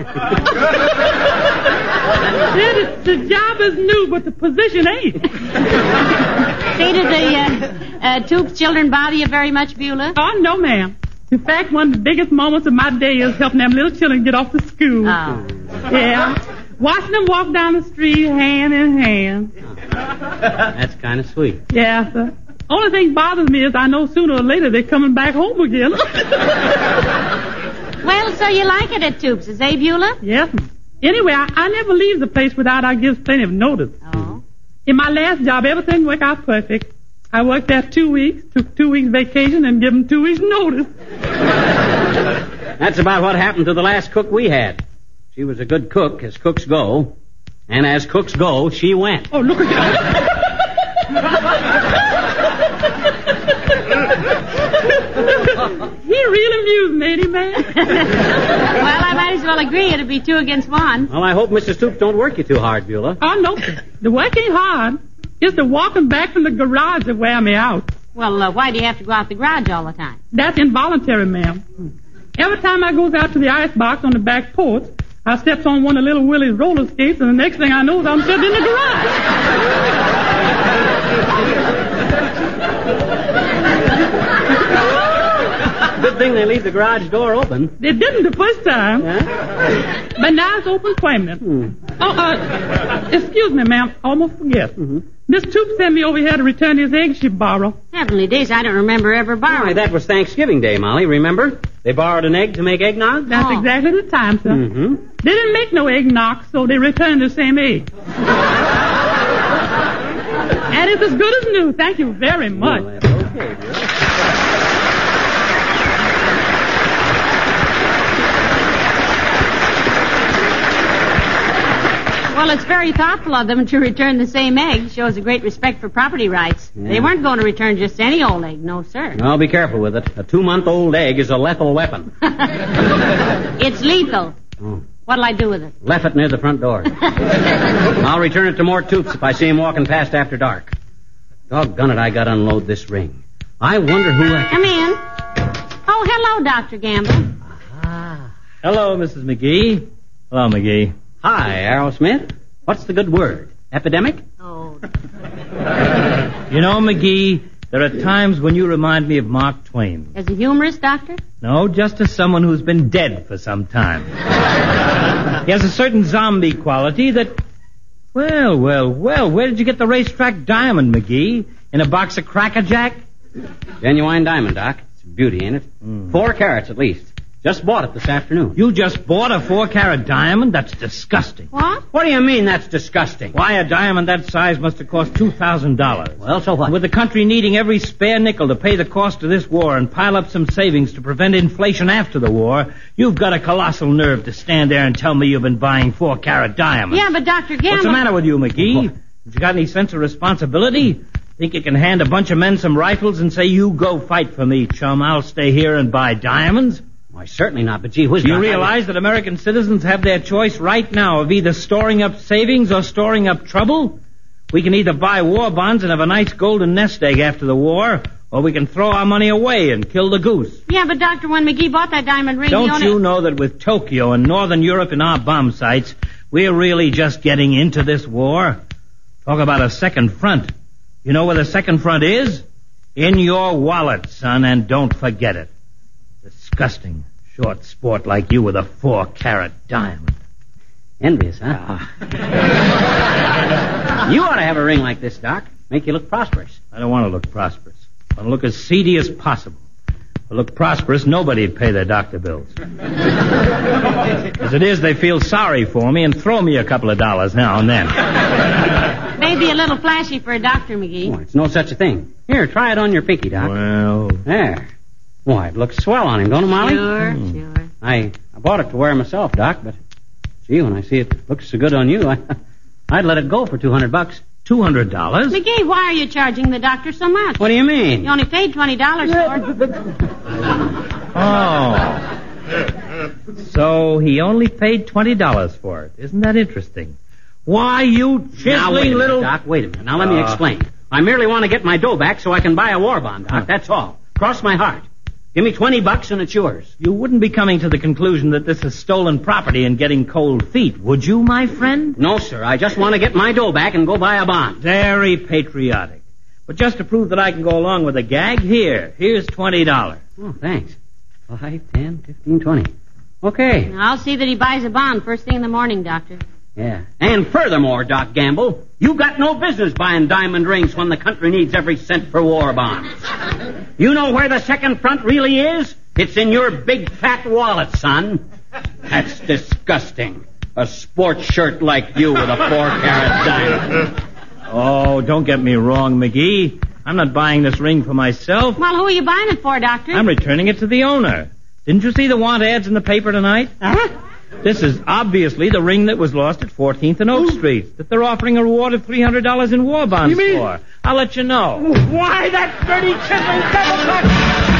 Yeah, the job is new, but the position ain't. Say, did the Toops children bother you very much, Beulah? Oh, no, ma'am. In fact, one of the biggest moments of my day is helping them little children get off to school. Oh. Yeah. Watching them walk down the street hand in hand. That's kind of sweet. Yeah, sir. Only thing bothers me is I know sooner or later they're coming back home again. Well, so you like it at Toops', eh, Beulah? Yes. Anyway, I never leave the place without I gives plenty of notice. Oh. In my last job, everything worked out perfect. I worked there 2 weeks, took 2 weeks vacation, and give them 2 weeks notice. That's about what happened to the last cook we had. She was a good cook, as cooks go. And as cooks go, she went. Oh, look at that. He really amused me, ain't he, man? Well, I might as well agree it'd be 2 against 1. Well, I hope Mrs. Stoops don't work you too hard, Beulah. Oh, no. The work ain't hard. It's the walking back from the garage that wear me out. Well, why do you have to go out the garage all the time? That's involuntary, ma'am. Every time I goes out to the ice box on the back porch, I steps on one of little Willie's roller skates, and the next thing I know is I'm sitting in the garage. Good thing they leave the garage door open. They didn't the first time. Yeah? But now it's open permanent. Excuse me, ma'am. Almost forget. Miss Toops sent me over here to return his eggs she borrowed. Heavenly days, I don't remember ever borrowing. Why, that was Thanksgiving Day, Molly, remember? They borrowed an egg to make eggnog? That's exactly the time, sir. They didn't make no eggnog, so they returned the same egg. And it's as good as new. Thank you very much. Well, that's okay, dear. Well, it's very thoughtful of them to return the same egg. Shows a great respect for property rights. Yeah. They weren't going to return just any old egg. No, sir. Well, be careful with it. A 2-month-old egg is a lethal weapon. It's lethal. Oh. What'll I do with it? Left it near the front door. I'll return it to Mort Toops if I see him walking past after dark. Doggone it, I got to unload this ring. I wonder who I... Come in. Oh, hello, Dr. Gamble. Hello, Mrs. McGee. Hello, McGee. Hi, Arrow Smith. What's the good word? Epidemic? Oh. You know, McGee, there are times when you remind me of Mark Twain. As a humorist, Doctor? No, just as someone who's been dead for some time. He has a certain zombie quality that... Well, where did you get the racetrack diamond, McGee? In a box of Cracker Jack? Genuine diamond, Doc. It's a beauty, ain't it? 4 carats at least. Just bought it this afternoon. You just bought a 4-carat diamond? That's disgusting. What? What do you mean that's disgusting? Why, a diamond that size must have cost $2,000. Well, so what? With the country needing every spare nickel to pay the cost of this war and pile up some savings to prevent inflation after the war, you've got a colossal nerve to stand there and tell me you've been buying 4-carat diamonds. Yeah, but Dr. Gamble... What's the matter with you, McGee? Have you got any sense of responsibility? Think you can hand a bunch of men some rifles and say, you go fight for me, chum. I'll stay here and buy diamonds? Why, certainly not, but gee whiz... Do you realize that American citizens have their choice right now of either storing up savings or storing up trouble? We can either buy war bonds and have a nice golden nest egg after the war, or we can throw our money away and kill the goose. Yeah, but Doctor, when McGee bought that diamond ring... Don't you know that with Tokyo and Northern Europe in our bomb sites, we're really just getting into this war? Talk about a second front. You know where the second front is? In your wallet, son, and don't forget it. Disgusting. Short sport like you with a 4-carat diamond. Envious, huh? You ought to have a ring like this, Doc. Make you look prosperous. I don't want to look prosperous. I want to look as seedy as possible. If I look prosperous, nobody'd pay their doctor bills. As it is, they feel sorry for me and throw me a couple of dollars now and then. Maybe a little flashy for a doctor, McGee. Oh, it's no such a thing. Here, try it on your pinky, Doc. Well... There. Why, it looks swell on him, don't it, Molly? Sure. I bought it to wear myself, Doc, but gee, when I see it looks so good on you, I'd let it go for $200. $200? McGee, why are you charging the doctor so much? What do you mean? You only paid $20 for it. Oh. So he only paid $20 for it. Isn't that interesting? Why, you chiseling little... Doc, wait a minute. Now, let me explain. I merely want to get my dough back so I can buy a war bond, Doc. That's all. Cross my heart. Give me $20 and it's yours. You wouldn't be coming to the conclusion that this is stolen property and getting cold feet, would you, my friend? No, sir. I just want to get my dough back and go buy a bond. Very patriotic. But just to prove that I can go along with the gag, here's $20. Oh, thanks. 5, 10, 15, 20. Okay. I'll see that he buys a bond first thing in the morning, Doctor. Yeah. And furthermore, Doc Gamble, you got no business buying diamond rings when the country needs every cent for war bonds. You know where the second front really is? It's in your big fat wallet, son. That's disgusting. A sports shirt like you with a 4-carat diamond. Oh, don't get me wrong, McGee. I'm not buying this ring for myself. Well, who are you buying it for, Doctor? I'm returning it to the owner. Didn't you see the want ads in the paper tonight? Uh-huh. This is obviously the ring that was lost at 14th and Oak Street that they're offering a reward of $300 in war bonds for. I'll let you know. Why, that dirty chiseling devil...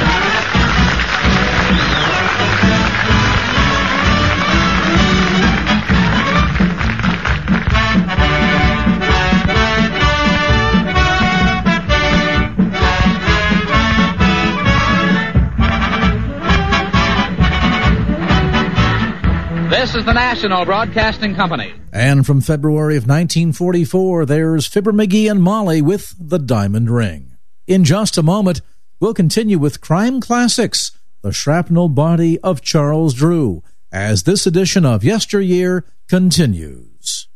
This is the National Broadcasting Company. And from February of 1944, there's Fibber McGee and Molly with The Diamond Ring. In just a moment, we'll continue with Crime Classics, The Shrapnel Body of Charles Drew, as this edition of Yesteryear continues.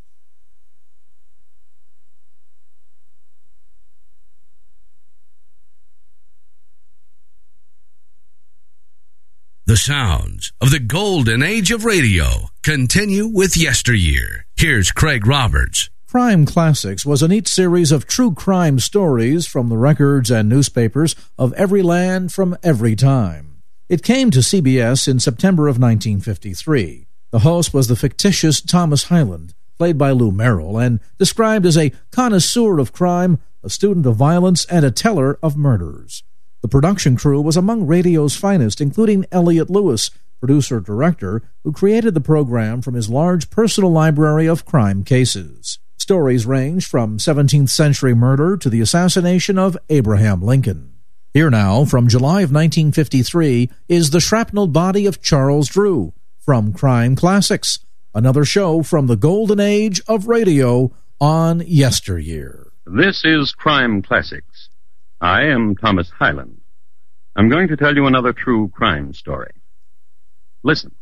The sounds of the golden age of radio continue with Yesteryear. Here's Craig Roberts. Crime Classics was a neat series of true crime stories from the records and newspapers of every land from every time. It came to CBS in September of 1953. The host was the fictitious Thomas Hyland, played by Lou Merrill, and described as a connoisseur of crime, a student of violence, and a teller of murders. The production crew was among radio's finest, including Elliot Lewis, producer-director, who created the program from his large personal library of crime cases. Stories range from 17th-century murder to the assassination of Abraham Lincoln. Here now, from July of 1953, is The Shrapnel Body of Charles Drew, from Crime Classics, another show from the golden age of radio on Yesteryear. This is Crime Classics. I am Thomas Hyland. I'm going to tell you another true crime story. Listen.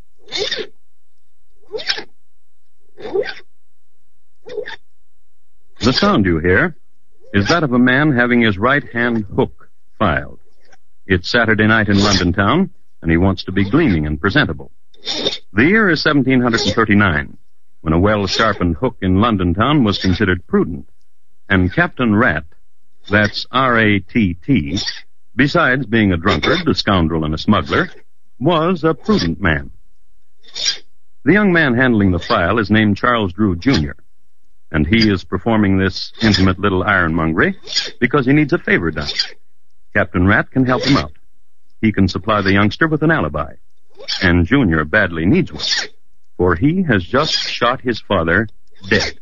The sound you hear is that of a man having his right hand hook filed. It's Saturday night in London town, and he wants to be gleaming and presentable. The year is 1739, when a well-sharpened hook in London town was considered prudent, and Captain Rat, that's R-A-T-T, besides being a drunkard, a scoundrel, and a smuggler, was a prudent man. The young man handling the file is named Charles Drew, Jr., and he is performing this intimate little ironmongery because he needs a favor done. Captain Rat can help him out. He can supply the youngster with an alibi, and Junior badly needs one, for he has just shot his father dead.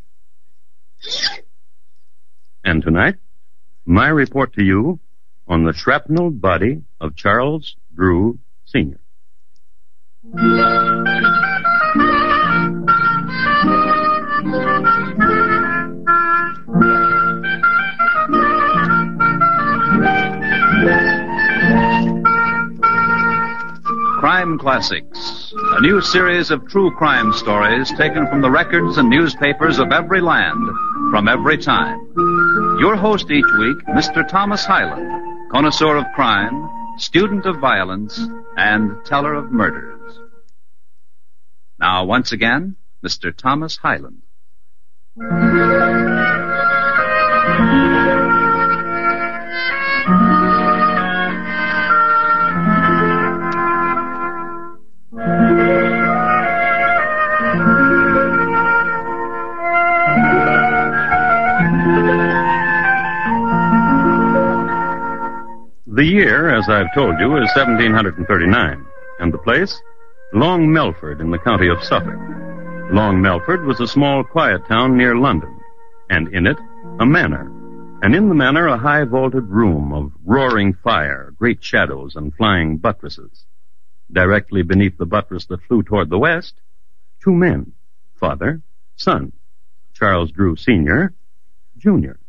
And tonight, my report to you on the shrapnel body of Charles Drew, Sr. Crime Classics, a new series of true crime stories taken from the records and newspapers of every land, from every time. Your host each week, Mr. Thomas Hyland, connoisseur of crime, student of violence, and teller of murders. Now, once again, Mr. Thomas Hyland. The year, as I've told you, is 1739, and the place, Long Melford in the county of Suffolk. Long Melford was a small, quiet town near London, and in it, a manor, and in the manor a high-vaulted room of roaring fire, great shadows, and flying buttresses. Directly beneath the buttress that flew toward the west, two men, father, son, Charles Drew, Sr., Jr.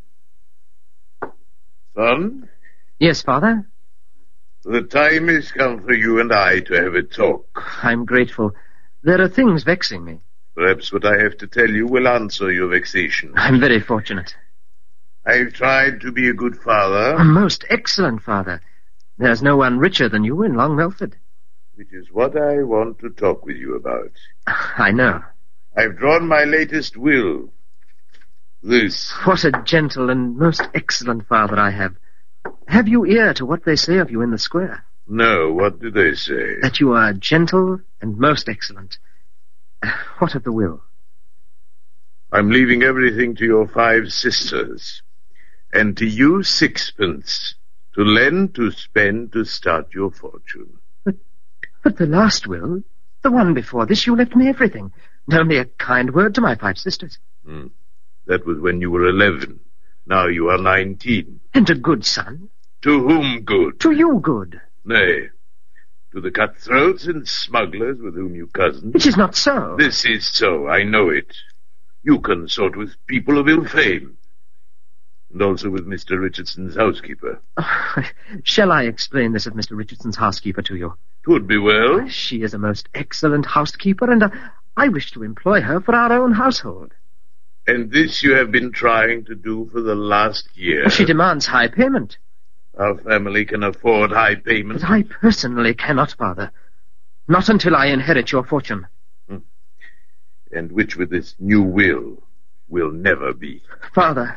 Son? Yes, Father? The time has come for you and I to have a talk. I'm grateful. There are things vexing me. Perhaps what I have to tell you will answer your vexation. I'm very fortunate. I've tried to be a good father. A most excellent father. There's no one richer than you in Long Melford. which is what I want to talk with you about. I know. I've drawn my latest will. This. What a gentle and most excellent father I have. Have you ear to what they say of you in the square? No, what do they say? That you are gentle and most excellent. What of the will? I'm leaving everything to your 5 sisters, and to you 6pence, to lend, to spend, to start your fortune. But the last will, the one before this, you left me everything, and only a kind word to my 5 sisters. That was when you were 11. Now you are 19. And a good son. To whom good? To you good. Nay, to the cutthroats and smugglers with whom you cozened. It is not so. This is so, I know it. You consort with people of ill fame. And also with Mr. Richardson's housekeeper. Shall I explain this of Mr. Richardson's housekeeper to you? 'Twould be well. She is a most excellent housekeeper, and I wish to employ her for our own household. And this you have been trying to do for the last year. She demands high payment. Our family can afford high payment. But I personally cannot, Father. Not until I inherit your fortune. And which with this new will never be. Father.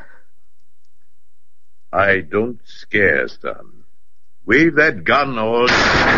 I don't scare, son. Wave that gun or...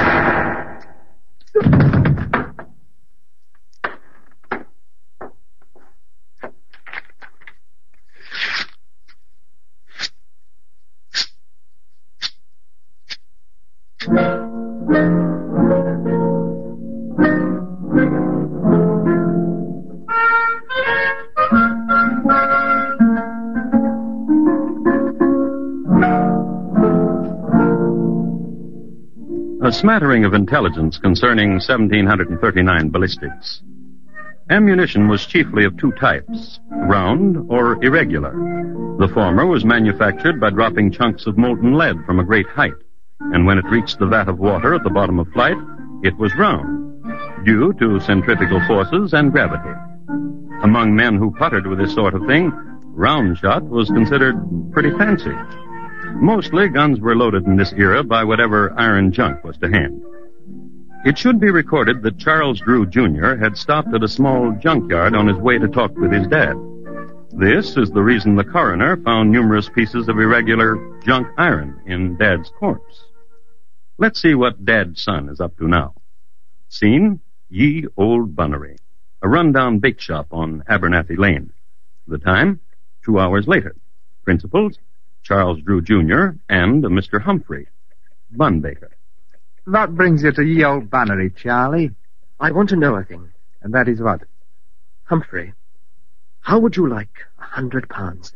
A smattering of intelligence concerning 1739 ballistics. Ammunition was chiefly of 2 types, round or irregular. The former was manufactured by dropping chunks of molten lead from a great height, and when it reached the vat of water at the bottom of flight, it was round, due to centrifugal forces and gravity. Among men who puttered with this sort of thing, round shot was considered pretty fancy. Mostly guns were loaded in this era by whatever iron junk was to hand. It should be recorded that Charles Drew, Jr. had stopped at a small junkyard on his way to talk with his dad. This is the reason the coroner found numerous pieces of irregular junk iron in Dad's corpse. Let's see what Dad's son is up to now. Scene, Ye Old Bunnery, a rundown bake shop on Abernathy Lane. The time, 2 hours later. Principals, Charles Drew, Jr. and a Mr. Humphrey, bun baker. What brings you to Ye Old Bunnery, Charlie? I want to know a thing. And that is what? Humphrey, how would you like £100?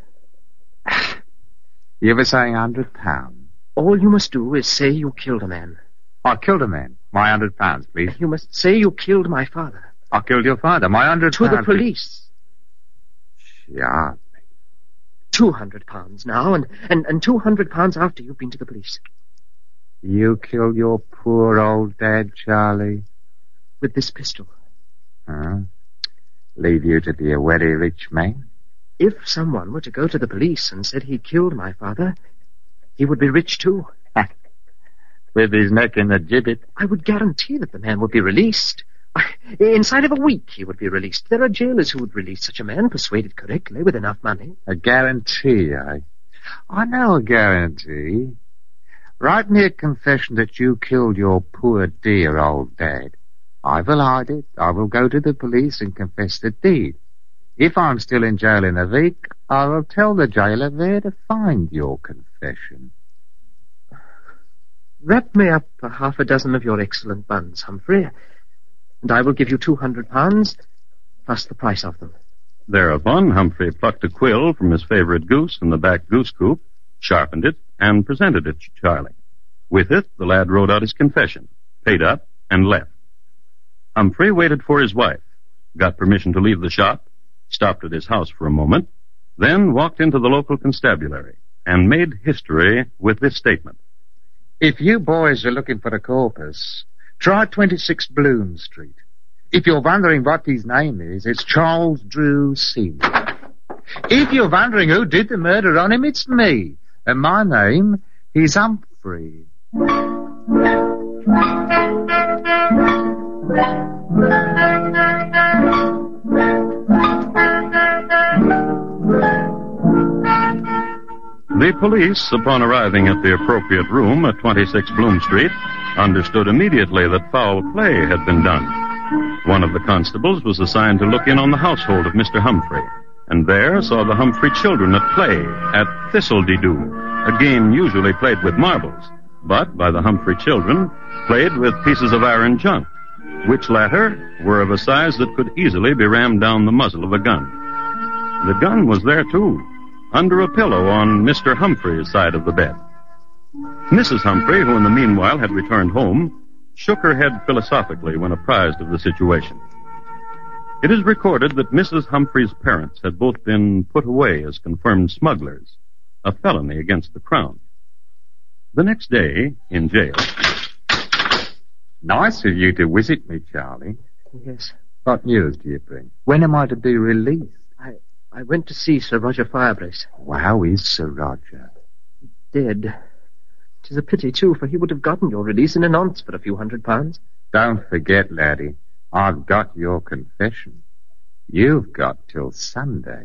You were saying £100? All you must do is say you killed a man. I killed a man. My £100, please. You must say you killed my father. I killed your father. My £100. To the police. Yeah. £200 now, and £200 after you've been to the police. You killed your poor old dad, Charlie? With this pistol. Lead you to be a very rich man? If someone were to go to the police and said he killed my father, he would be rich too. With his neck in the gibbet. I would guarantee that the man would be released. Inside of a week he would be released. There are jailers who would release such a man, persuaded correctly, with enough money. A guarantee, I know a guarantee. Write me a confession that you killed your poor dear old dad. I will hide it. I will go to the police and confess the deed. If I'm still in jail in a week, I will tell the jailer where to find your confession. Wrap me up a half a dozen of your excellent buns, Humphrey, and I will give you £200, plus the price of them. Thereupon, Humphrey plucked a quill from his favorite goose in the back goose coop, sharpened it, and presented it to Charlie. With it, the lad wrote out his confession, paid up, and left. Humphrey waited for his wife, got permission to leave the shop, stopped at his house for a moment, then walked into the local constabulary, and made history with this statement. If you boys are looking for a corpus, try 26 Bloom Street. If you're wondering what his name is, it's Charles Drew Sr. If you're wondering who did the murder on him, it's me. And my name is Humphrey. police, upon arriving at the appropriate room at 26 Bloom Street, understood immediately that foul play had been done. One of the constables was assigned to look in on the household of Mr. Humphrey, and there saw the Humphrey children at play at Thistle-de-doo, a game usually played with marbles, but by the Humphrey children played with pieces of iron junk, which latter were of a size that could easily be rammed down the muzzle of a gun. The gun was there, too, under a pillow on Mr. Humphrey's side of the bed. Mrs. Humphrey, who in the meanwhile had returned home, shook her head philosophically when apprised of the situation. It is recorded that Mrs. Humphrey's parents had both been put away as confirmed smugglers, a felony against the Crown. The next day, in jail... Nice of you to visit me, Charlie. Yes. What news do you bring? When am I to be released? I went to see Sir Roger Firebrace. How is Sir Roger? Dead. 'Tis a pity, too, for he would have gotten your release in an ounce for a few £100. Don't forget, laddie, I've got your confession. You've got till Sunday.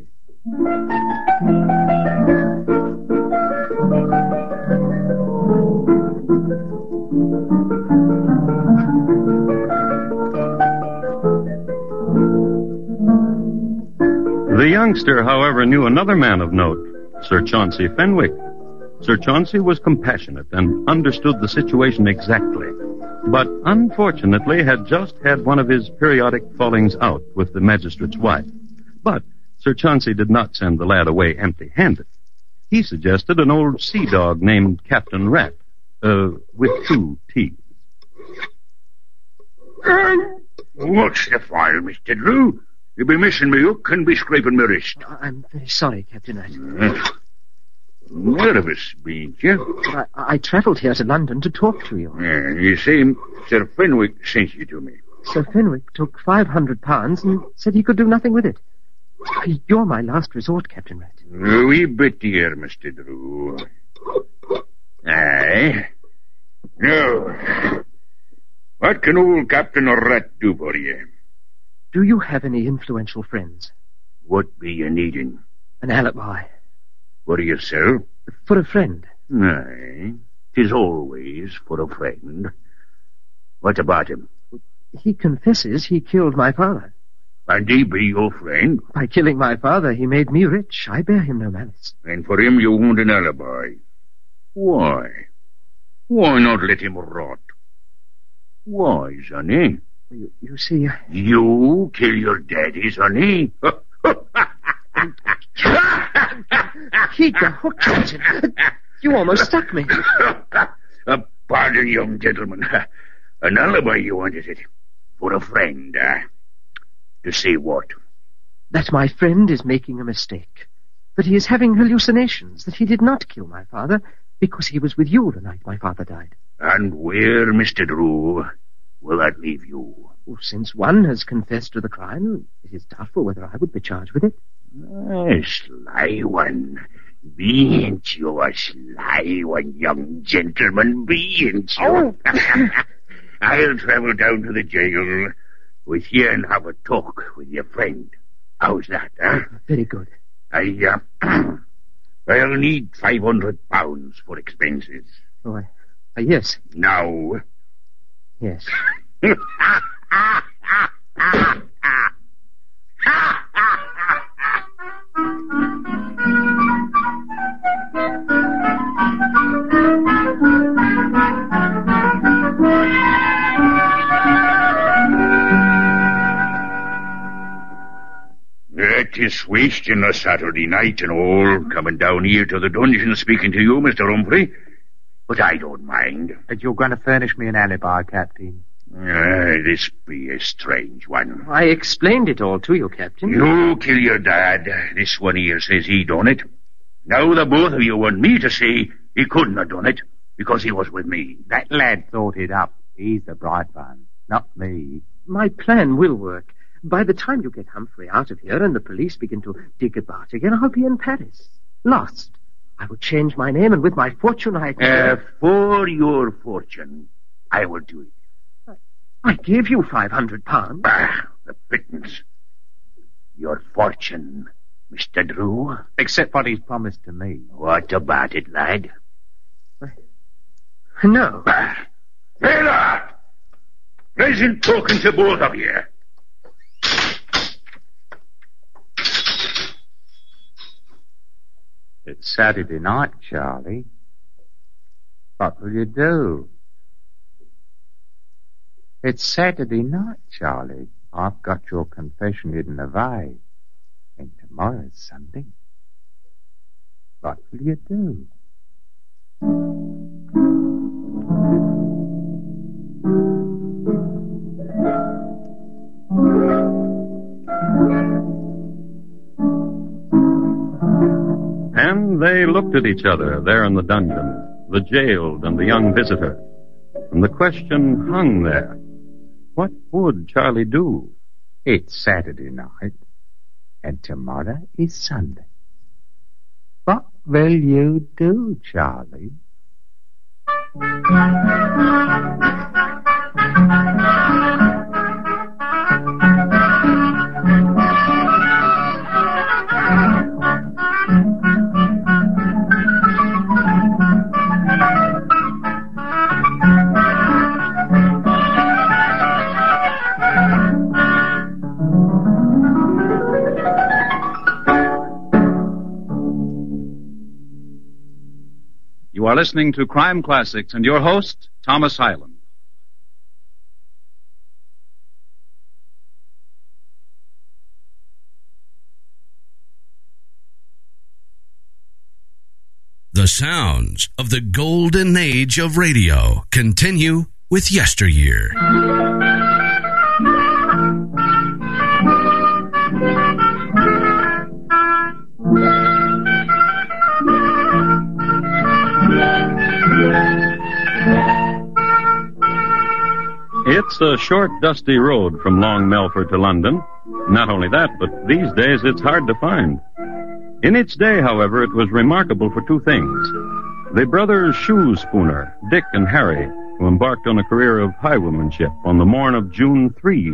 The youngster, however, knew another man of note, Sir Chauncey Fenwick. Sir Chauncey was compassionate and understood the situation exactly, but unfortunately had just had one of his periodic fallings out with the magistrate's wife. But Sir Chauncey did not send the lad away empty-handed. He suggested an old sea dog named Captain Rat, with 2 T's. What's the fire, Mr. Drew? You'll be missing me hook and be scraping my wrist. I'm very sorry, Captain Rat. Nervous, bean't you? I travelled here to London to talk to you. Yeah, you see, Sir Fenwick sent you to me. Sir Fenwick took £500 and said he could do nothing with it. You're my last resort, Captain Rat. We bit dear, Mr. Drew. Aye. No. What can old Captain Rat do for you? Do you have any influential friends? What be you needing? An alibi. For yourself? For a friend. Aye. 'Tis always for a friend. What about him? He confesses he killed my father. And he be your friend? By killing my father, he made me rich. I bear him no malice. And for him you want an alibi. Why? Why not let him rot? Why, sonny? You see... You kill your daddy, sonny? Keep the hook, Johnson. You almost stuck me. Pardon, young gentleman. An alibi you wanted it. For a friend, To say what? That my friend is making a mistake. That he is having hallucinations. That he did not kill my father because he was with you the night my father died. And where, Mr. Drew, will that leave you? Since one has confessed to the crime, it is doubtful whether I would be charged with it. A sly one. Bean't you a sly one, young gentleman? Bean't you? Oh. I'll travel down to the jail with you and have a talk with your friend. How's that, huh? Very good. I'll need £500 for expenses. Oh, yes. Now. Yes. It is wasting a Saturday night and all, coming down here to the dungeon speaking to you, Mr. Humphrey. But I don't mind. But you're going to furnish me an alibi, Captain. This be a strange one. I explained it all to you, Captain. You kill your dad. This one here says he done it. Now the both of you want me to say he couldn't have done it because he was with me. That lad thought it up. He's the bright one, not me. My plan will work. By the time you get Humphrey out of here and the police begin to dig about again, I'll be in Paris. Lost. I will change my name, and with my fortune I can... For your fortune, I will do it. I gave you £500. The pittance. Your fortune Mr. Drew? Except what he's promised to me. What about it, lad? No. Hey, lad! Isn't talking to both of you. It's Saturday night, Charlie. What will you do? It's Saturday night, Charlie. I've got your confession hidden away. And tomorrow's Sunday. What will you do? And they looked at each other there in the dungeon, the jailed and the young visitor. And the question hung there. What would Charlie do? It's Saturday night, and tomorrow is Sunday. What will you do, Charlie? You are listening to Crime Classics and your host, Thomas Hyland. The sounds of the golden age of radio continue with Yesteryear. It's a short, dusty road from Long Melford to London. Not only that, but these days it's hard to find. In its day, however, it was remarkable for two things. The brothers Shoespooner, Dick and Harry, who embarked on a career of highwaymanship on the morn of June 3,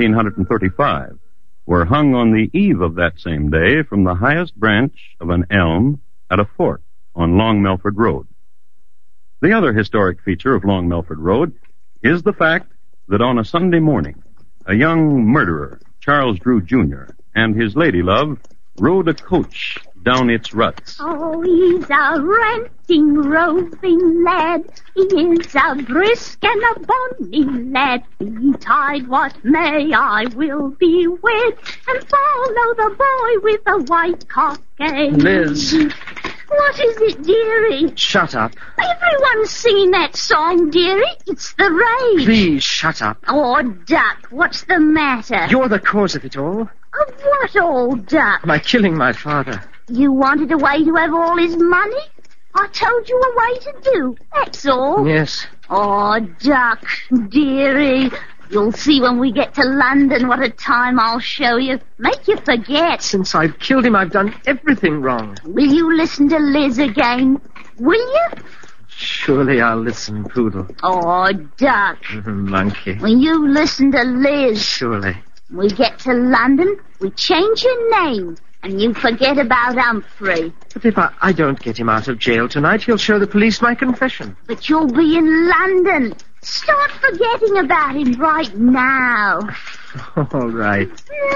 1735, were hung on the eve of that same day from the highest branch of an elm at a fork on Long Melford Road. The other historic feature of Long Melford Road is the fact that on a Sunday morning, a young murderer, Charles Drew, Jr., and his lady love rode a coach down its ruts. Oh, he's a ranting, roving lad. He is a brisk and a bonny lad. Betide what may, I will be wed and follow the boy with the white cockade. Liz. What is it, dearie? Shut up. Everyone's singing that song, dearie. It's the rage. Please, shut up. Oh, Duck, what's the matter? You're the cause of it all. Of what, old Duck? By killing my father. You wanted a way to have all his money? I told you a way to do, that's all. Yes. Oh, Duck, dearie. You'll see when we get to London what a time I'll show you. Make you forget. Since I've killed him, I've done everything wrong. Will you listen to Liz again? Will you? Surely I'll listen, Poodle. Oh, Duck. Monkey. Will you listen to Liz? Surely. We get to London, we change your name, and you forget about Humphrey. But if I don't get him out of jail tonight, he'll show the police my confession. But you'll be in London. Start forgetting about him right now. All right.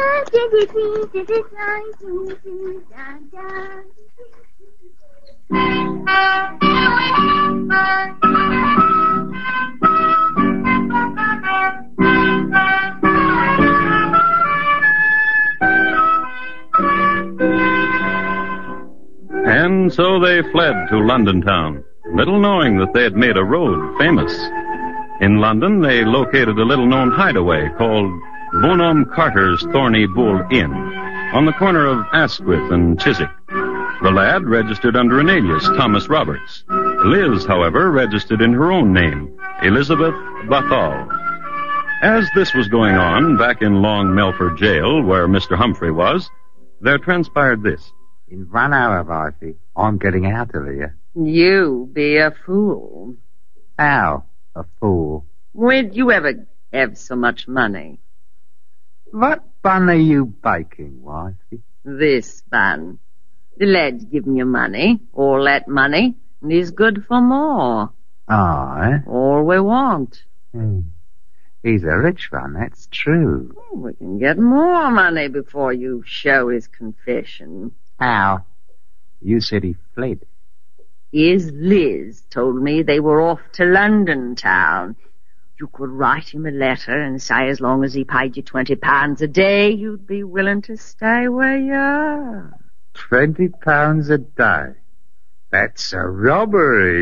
And so they fled to London town, little knowing that they had made a road famous. In London, they located a little-known hideaway called Bonhomme Carter's Thorny Bull Inn, on the corner of Asquith and Chiswick. The lad registered under an alias, Thomas Roberts. Liz, however, registered in her own name, Elizabeth Bathal. As this was going on back in Long Melford Jail, where Mr. Humphrey was, there transpired this. In 1 hour, Wifey, I'm getting out of here. You be a fool. How? A fool? When'd you ever have so much money? What bun are you baking, Wifey? This man. The lad's given you money, all that money, and he's good for more. Aye. All we want. He's a rich one, that's true. We can get more money before you show his confession. How? You said he fled. His Liz told me they were off to London town. You could write him a letter and say as long as he paid you £20 a day, you'd be willing to stay where you are. £20 a day? That's a robbery.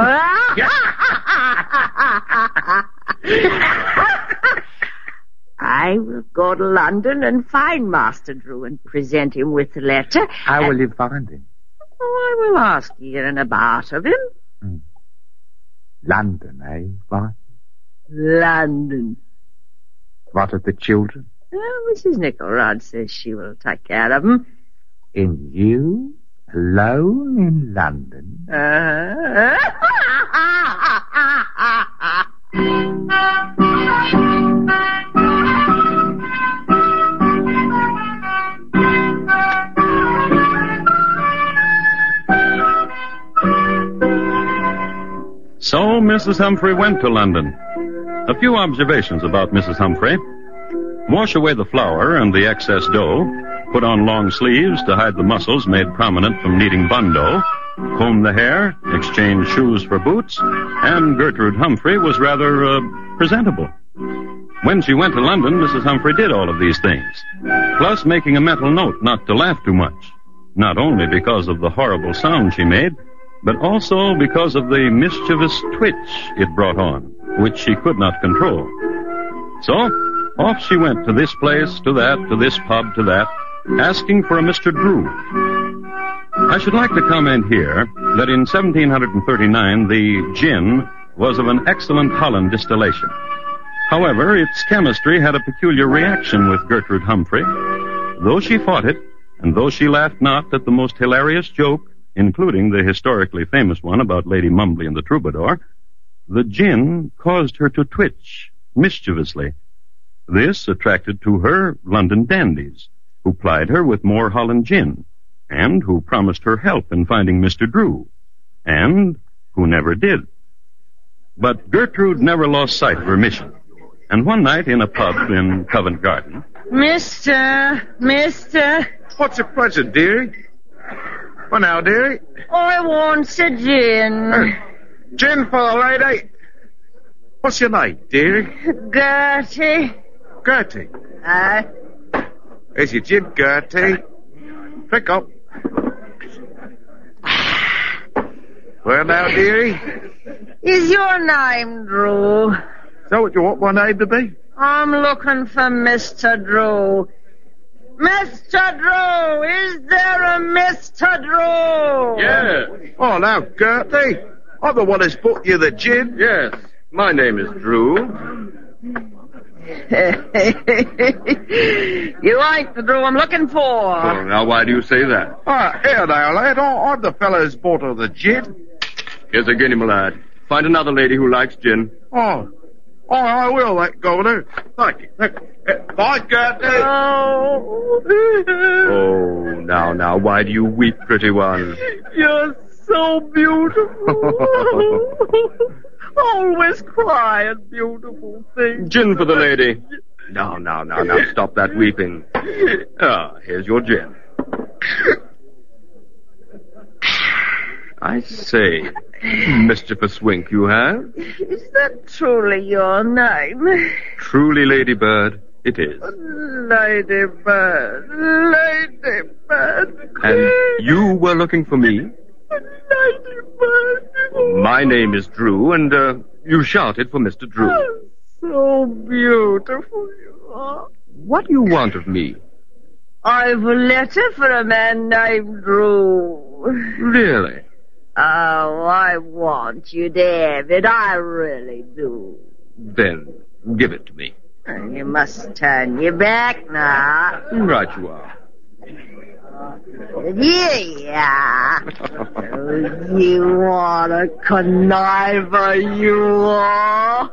I will go to London and find Master Drew and present him with the letter. How will you find him? Oh, I will ask you and about of him. London, eh? What? London. What of the children? Oh, Mrs. Nickelrod says she will take care of them. And you? Alone in London? So Mrs. Humphrey went to London. A few observations about Mrs. Humphrey. Wash away the flour and the excess dough. Put on long sleeves to hide the muscles made prominent from kneading bun dough. Comb the hair, exchange shoes for boots, and Gertrude Humphrey was rather presentable. When she went to London, Mrs. Humphrey did all of these things, plus making a mental note not to laugh too much, not only because of the horrible sound she made, but also because of the mischievous twitch it brought on, which she could not control. So, off she went to this place, to that, to this pub, to that, asking for a Mr. Drew. I should like to comment here that in 1739 the gin was of an excellent Holland distillation. However, its chemistry had a peculiar reaction with Gertrude Humphrey. Though she fought it, and though she laughed not at the most hilarious joke, including the historically famous one about Lady Mumbly and the Troubadour, the gin caused her to twitch mischievously. This attracted to her London dandies, who plied her with more Holland gin, and who promised her help in finding Mr. Drew, and who never did. But Gertrude never lost sight of her mission, and one night in a pub in Covent Garden... Mister... What's your pleasure, dearie? Well, now, dearie. I want a gin. Gin for the lady. What's your name, dearie? Gertie. Gertie? Here's your gin, Gertie. Drink up. Well, now, dearie. Is your name Drew? Is that what you want my name to be? I'm looking for Mr. Drew. Mr. Drew! Is there a Mr. Drew? Yes. Oh, now, Gertie. I'm the one who's bought you the gin. Yes. My name is Drew. You ain't the Drew I'm looking for. Oh, now, why do you say that? Here now, lad. I'm the fellow who's bought her the gin. Here's a guinea, my lad. Find another lady who likes gin. Oh, I will, that governor. Thank you. Bye, Gertie. Oh, now, why do you weep, pretty one? You're so beautiful. Always crying beautiful things. Gin for the lady. Now, stop that weeping. Here's your gin. I say, mischievous wink you have. Is that truly your name? Truly, Ladybird, it is. Ladybird. And you were looking for me? Ladybird. My name is Drew, and you shouted for Mr. Drew. Oh, so beautiful you are. What do you want of me? I've a letter for a man named Drew. Really? Oh, I want you to have it. I really do. Then give it to me. You must turn your back now. Right you are. Here you are. You want a conniver, you are.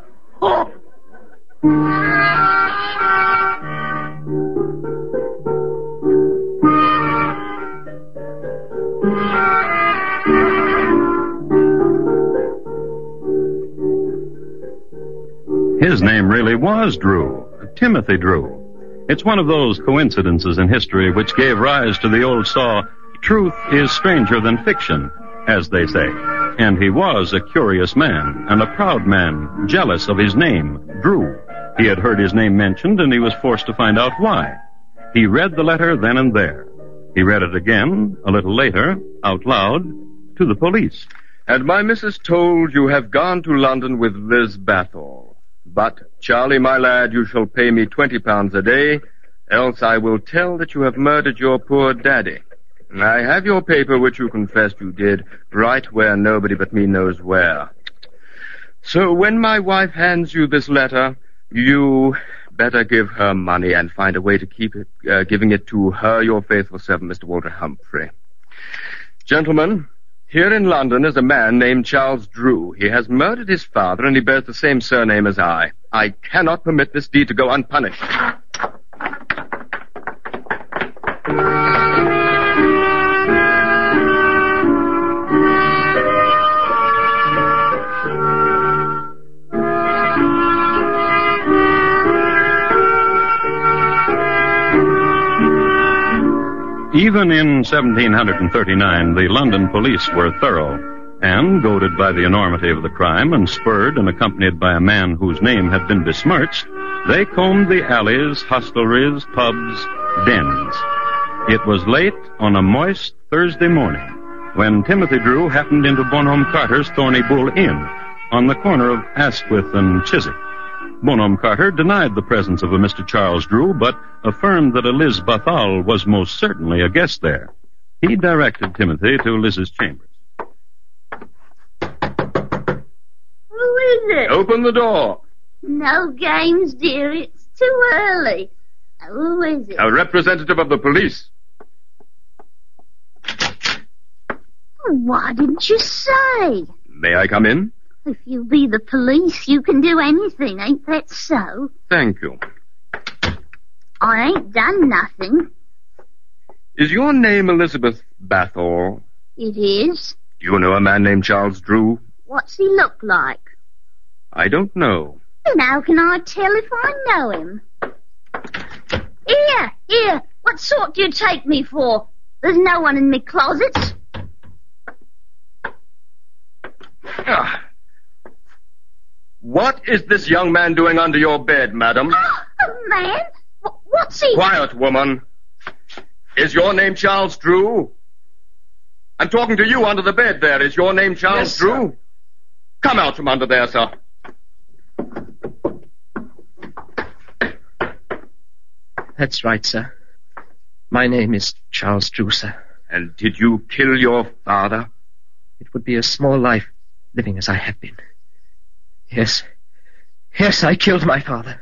His name really was Drew, Timothy Drew. It's one of those coincidences in history which gave rise to the old saw, truth is stranger than fiction, as they say. And he was a curious man, and a proud man, jealous of his name, Drew. He had heard his name mentioned, and he was forced to find out why. He read the letter then and there. He read it again, a little later, out loud, to the police. And my missus told you have gone to London with Liz Bathall. But, Charlie, my lad, you shall pay me £20 a day, else I will tell that you have murdered your poor daddy. I have your paper, which you confessed you did, right where nobody but me knows where. So when my wife hands you this letter, you better give her money and find a way to keep it, giving it to her, your faithful servant, Mr. Walter Humphrey. Gentlemen, here in London is a man named Charles Drew. He has murdered his father, and he bears the same surname as I. I cannot permit this deed to go unpunished. Even in 1739, the London police were thorough, and, goaded by the enormity of the crime and spurred and accompanied by a man whose name had been besmirched, they combed the alleys, hostelries, pubs, dens. It was late on a moist Thursday morning when Timothy Drew happened into Bonhomme Carter's Thorny Bull Inn on the corner of Asquith and Chiswick. Bonhomme Carter denied the presence of a Mr. Charles Drew, but affirmed that a Liz Bathall was most certainly a guest there. He directed Timothy to Liz's chambers. Who is it? Open the door. No games, dear. It's too early. Who is it? A representative of the police. Why didn't you say? May I come in? If you be the police, you can do anything, ain't that so? Thank you. I ain't done nothing. Is your name Elizabeth Bathall? It is. Do you know a man named Charles Drew? What's he look like? I don't know. Then how can I tell if I know him? Here, what sort do you take me for? There's no one in me closets. What is this young man doing under your bed, madam? A man? What's he... Quiet, woman. Is your name Charles Drew? I'm talking to you under the bed there. Is your name Charles Yes, Drew? sir. Come out from under there, sir. That's right, sir. My name is Charles Drew, sir. And did you kill your father? It would be a small life living as I have been. Yes. Yes, I killed my father.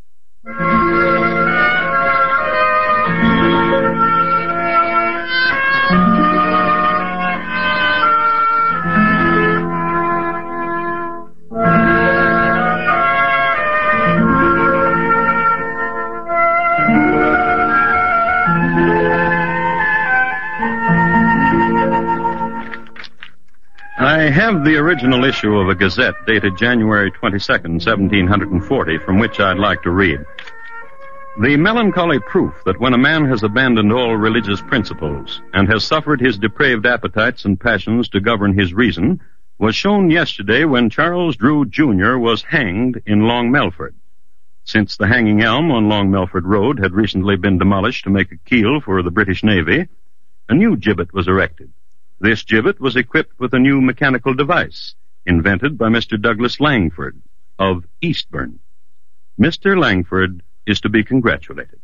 I have the original issue of a Gazette dated January 22nd, 1740, from which I'd like to read. The melancholy proof that when a man has abandoned all religious principles and has suffered his depraved appetites and passions to govern his reason was shown yesterday when Charles Drew, Jr. was hanged in Long Melford. Since the hanging elm on Long Melford Road had recently been demolished to make a keel for the British Navy, a new gibbet was erected. This gibbet was equipped with a new mechanical device, invented by Mr. Douglas Langford of Eastbourne. Mr. Langford is to be congratulated.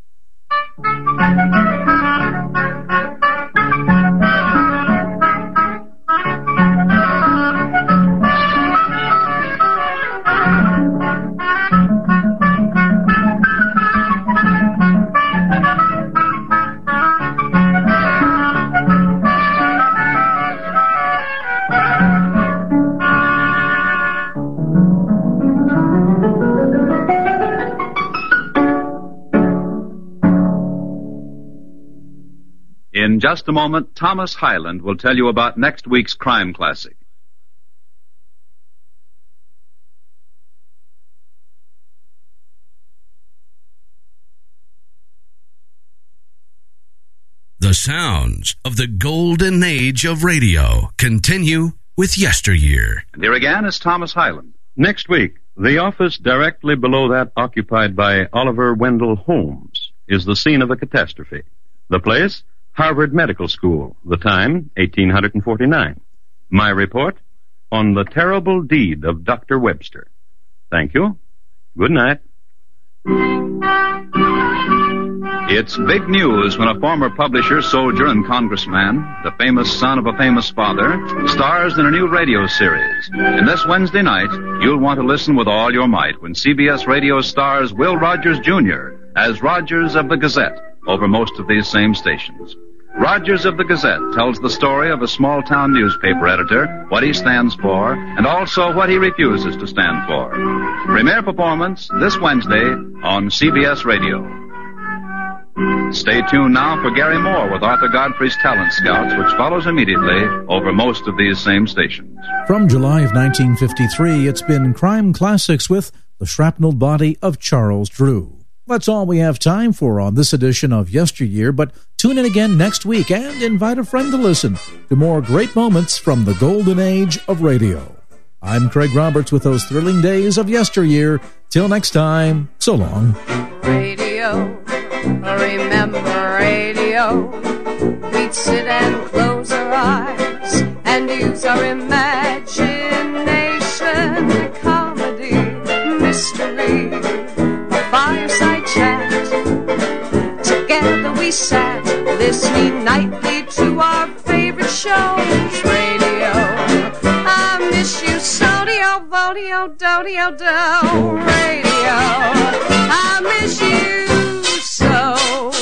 In just a moment, Thomas Hyland will tell you about next week's crime classic. The sounds of the golden age of radio continue with Yesteryear. And here again is Thomas Hyland. Next week, the office directly below that occupied by Oliver Wendell Holmes is the scene of a catastrophe. The place, Harvard Medical School. The time, 1849. My report on the terrible deed of Dr. Webster. Thank you. Good night. It's big news when a former publisher, soldier, and congressman, the famous son of a famous father, stars in a new radio series. And this Wednesday night, you'll want to listen with all your might when CBS Radio stars Will Rogers Jr. as Rogers of the Gazette over most of these same stations. Rogers of the Gazette tells the story of a small-town newspaper editor, what he stands for, and also what he refuses to stand for. Premiere performance this Wednesday on CBS Radio. Stay tuned now for Gary Moore with Arthur Godfrey's Talent Scouts, which follows immediately over most of these same stations. From July of 1953, it's been Crime Classics with The Shrapnel Body of Charles Drew. That's all we have time for on this edition of Yesteryear, but tune in again next week and invite a friend to listen to more great moments from the golden age of radio. I'm Craig Roberts with those thrilling days of yesteryear. Till next time, so long. Radio, remember radio. We'd sit and close our eyes and use our imagination. Comedy, mystery, fireside chat. Together we sat, listening nightly to our favorite shows. Radio, I miss you, sodio, vodio, dodio, do. Radio, I miss you so.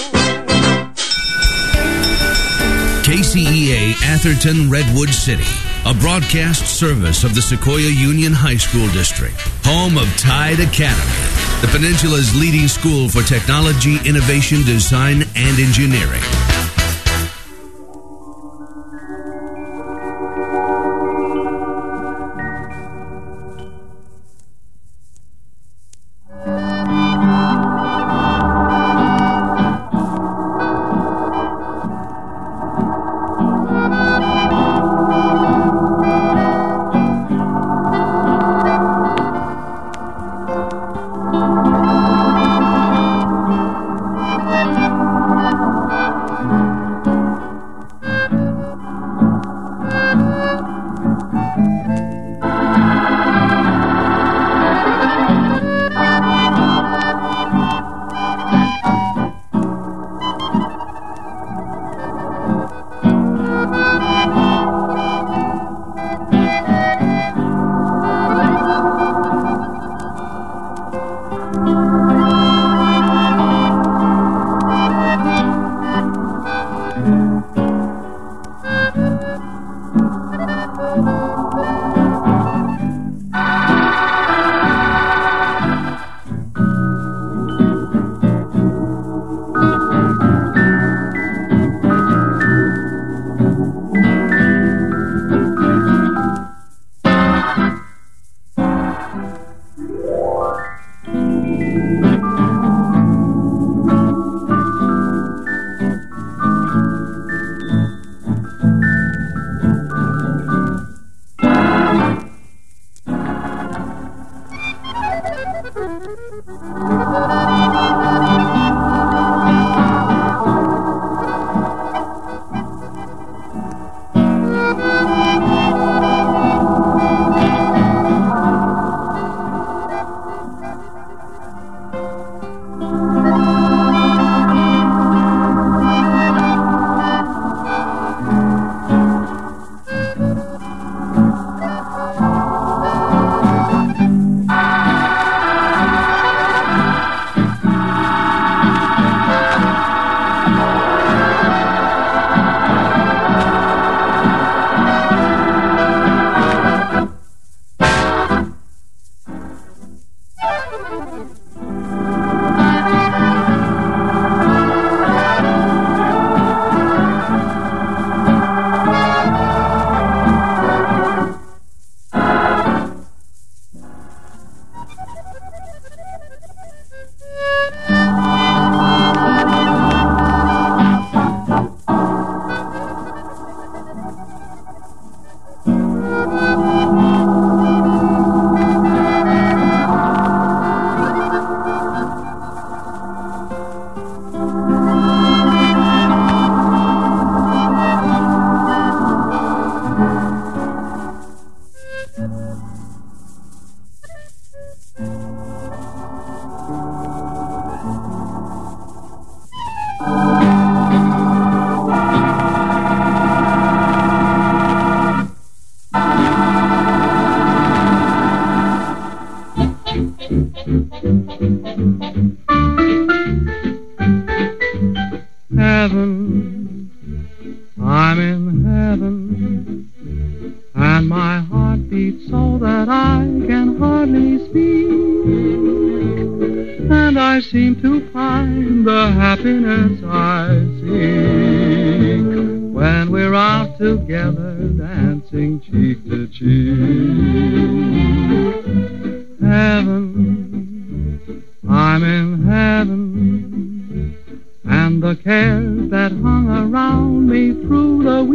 KCEA Atherton Redwood City, a broadcast service of the Sequoia Union High School District, home of Tide Academy, the Peninsula's leading school for technology, innovation, design, and engineering. Heaven, I'm in heaven, and my heart beats so that I can hardly speak, and I seem to find the happiness I seek when we're out together dancing cheek to cheek. Heaven, I'm in heaven, and the cares that hung around me through the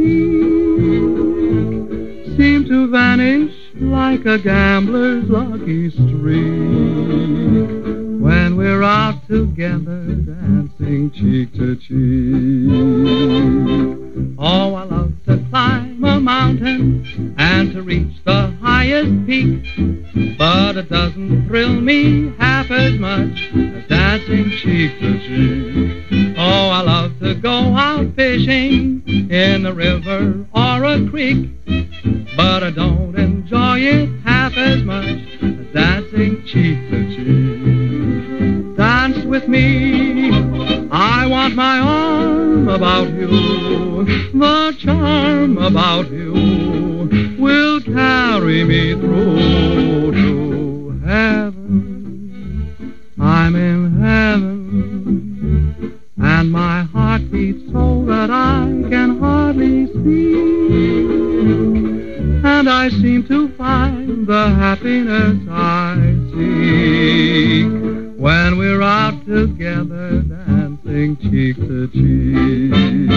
week seem to vanish like a gambler's lucky streak when we're out together dancing cheek to cheek. Oh, I love to climb a mountain and to reach the highest peak, but it doesn't thrill me half as much as dancing cheek to cheek. Oh, I love to go out fishing in a river or a creek, but I don't enjoy it half as much as dancing cheek to cheek. Dance with me, I want my arm about you, the charm about you will carry me through to heaven. I'm in heaven, and my heart beats so that I can hardly speak, and I seem to find the happiness I seek when we're out together dancing cheek to cheek.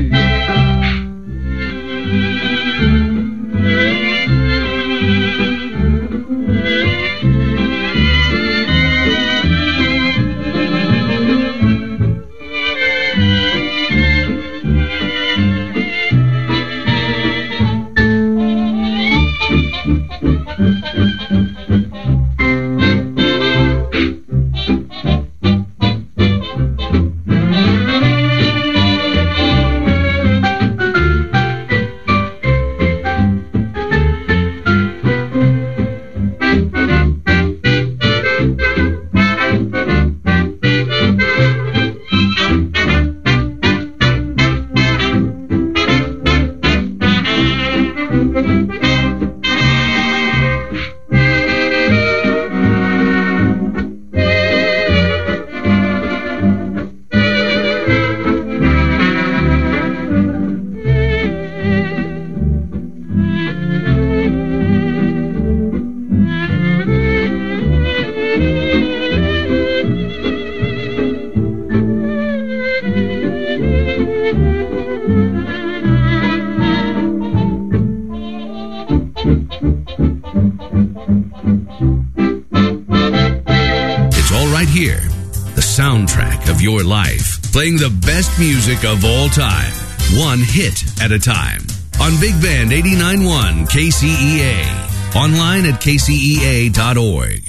Your life, playing the best music of all time, one hit at a time, on Big Band 89.1 KCEA, online at kcea.org.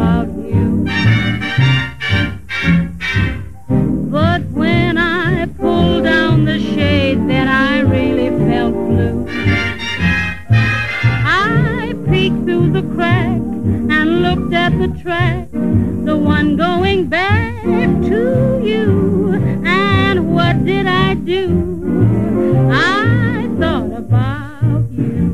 But when I pull the track, the one going back to you. And what did I do? I thought about you.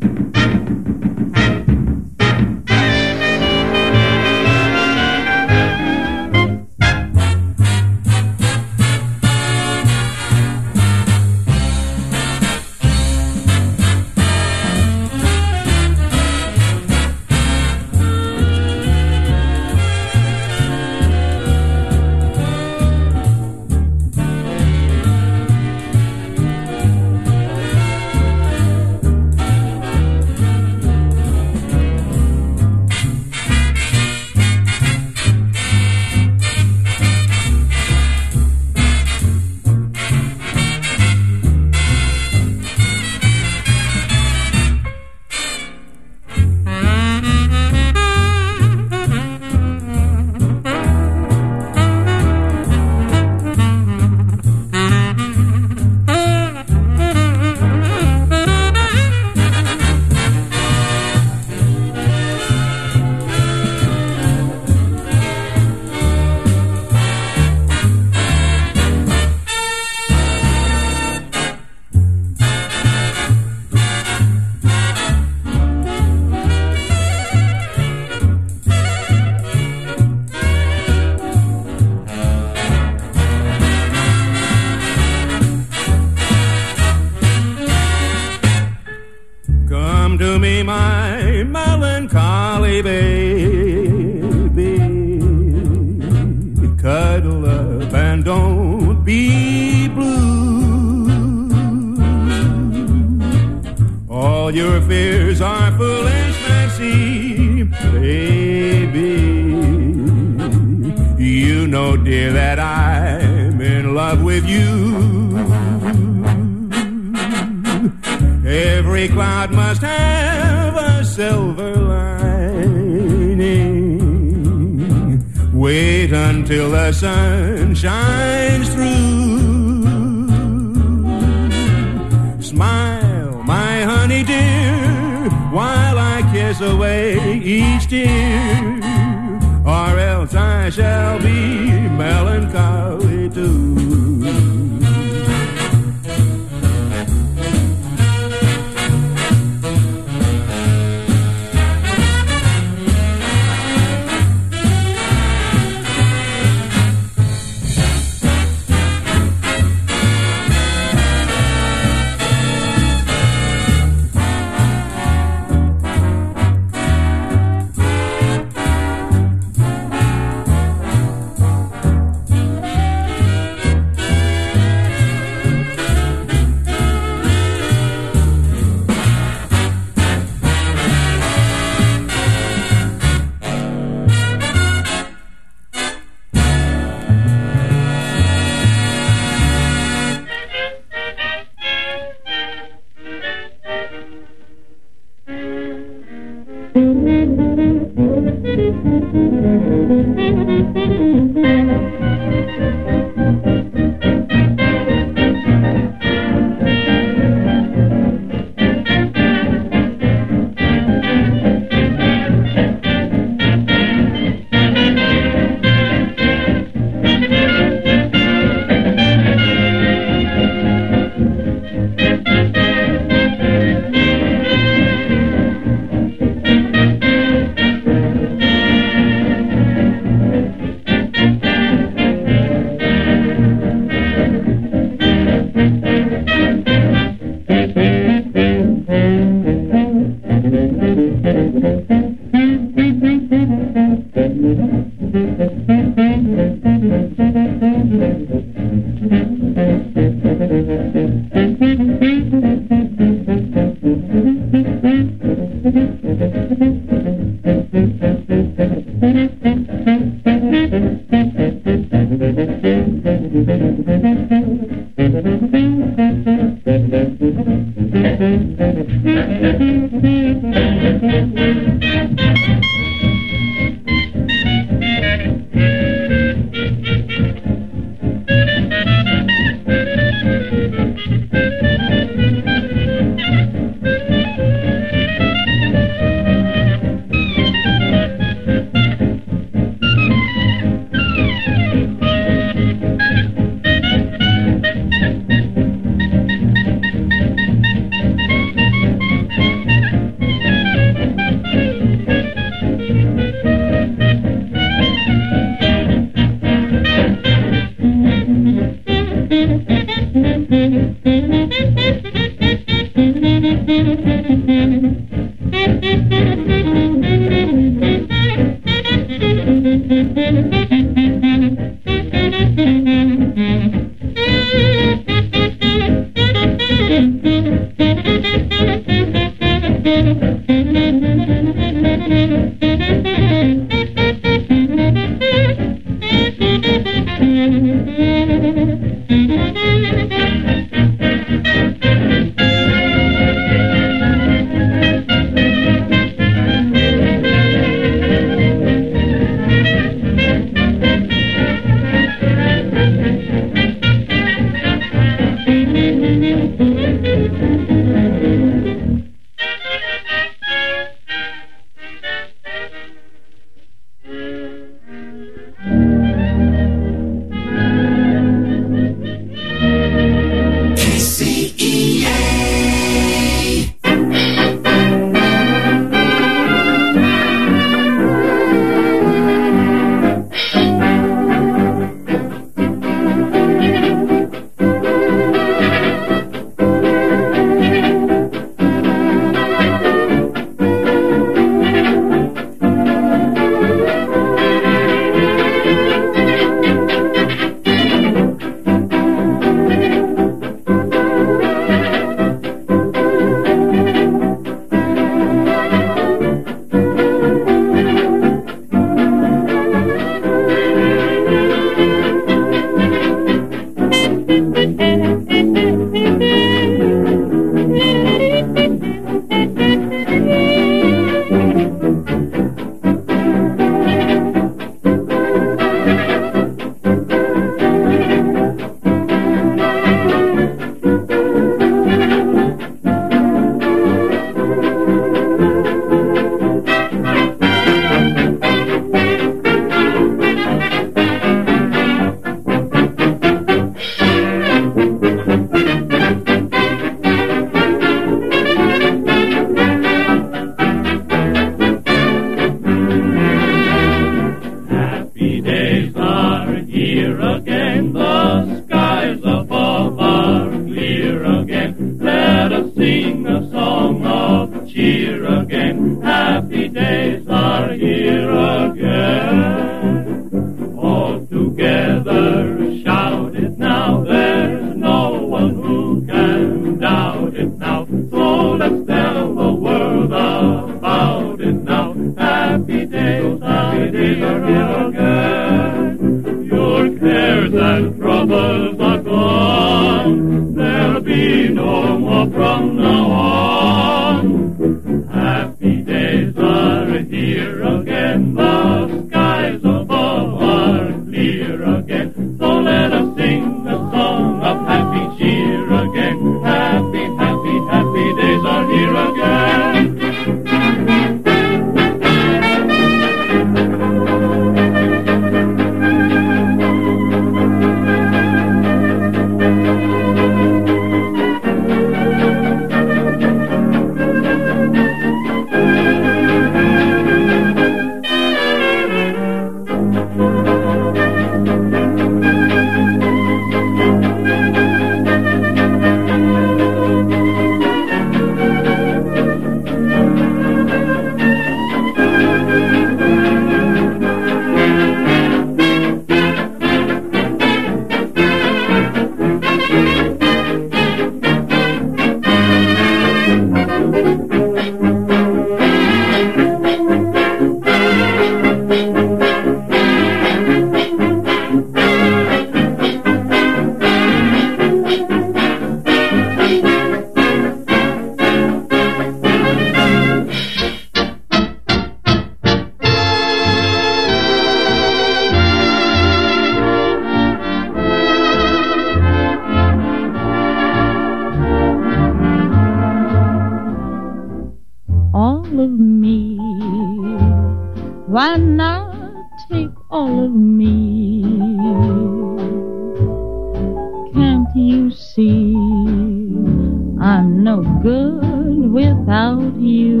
see I'm no good without you.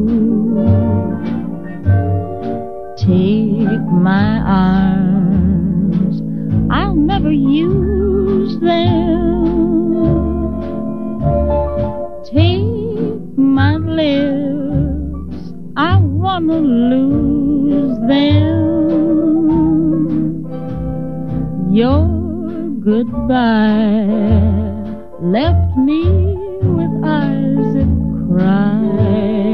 Take my arms, I'll never use them. Take my lips, I wanna lose them. Your goodbye left me with eyes that cry.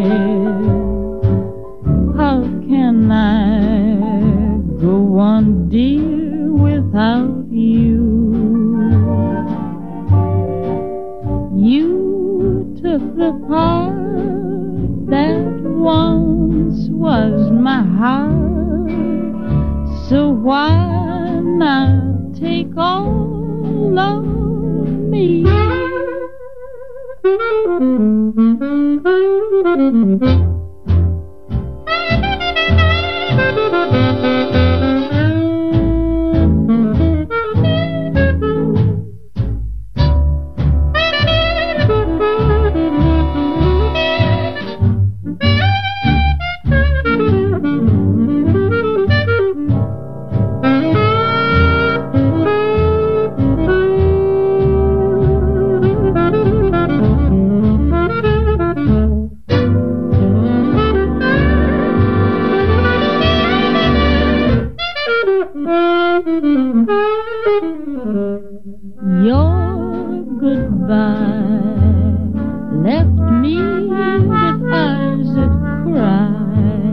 How can I go on, dear, without you? You took the part that once was my heart, so why not take all of me? Your goodbye left me with eyes that cry.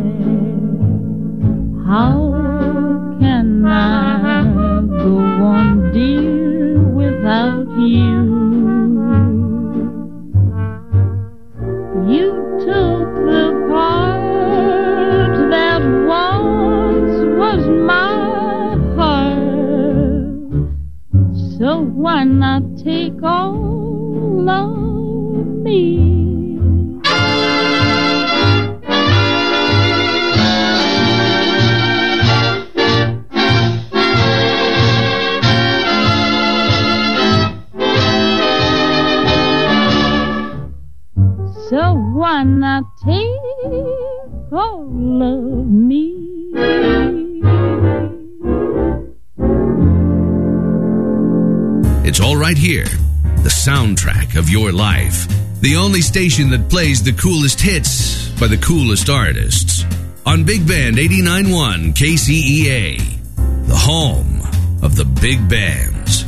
How can I go on, dear, without you? You took the part that once was my heart, so why not take all of me? So why not take all of me? It's all right here, the soundtrack of your life. The only station that plays the coolest hits by the coolest artists. On Big Band 89.1 KCEA, the home of the big bands.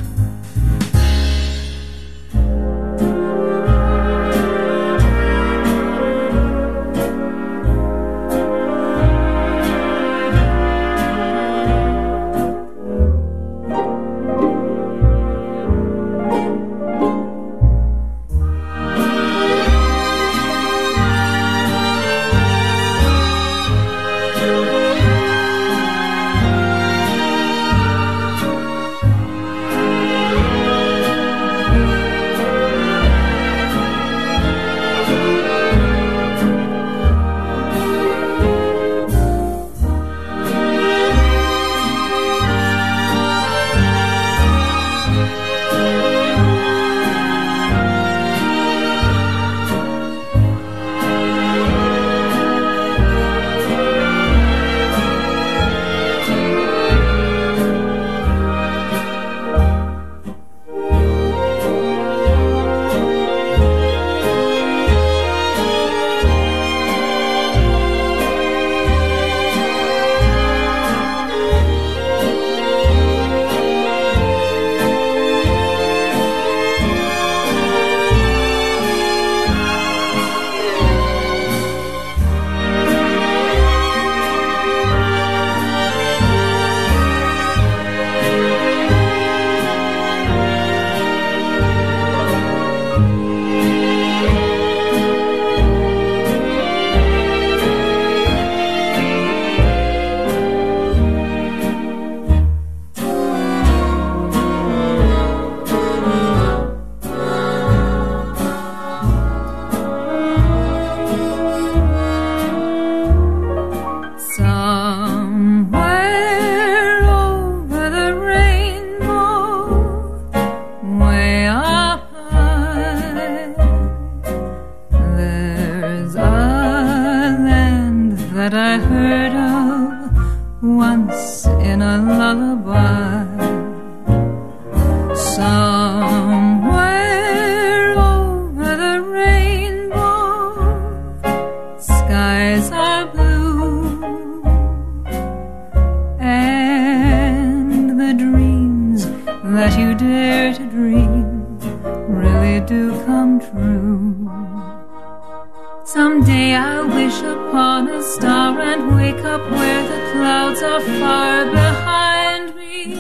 that you dare to dream really do come true. Someday I'll wish upon a star and wake up where the clouds are far behind me,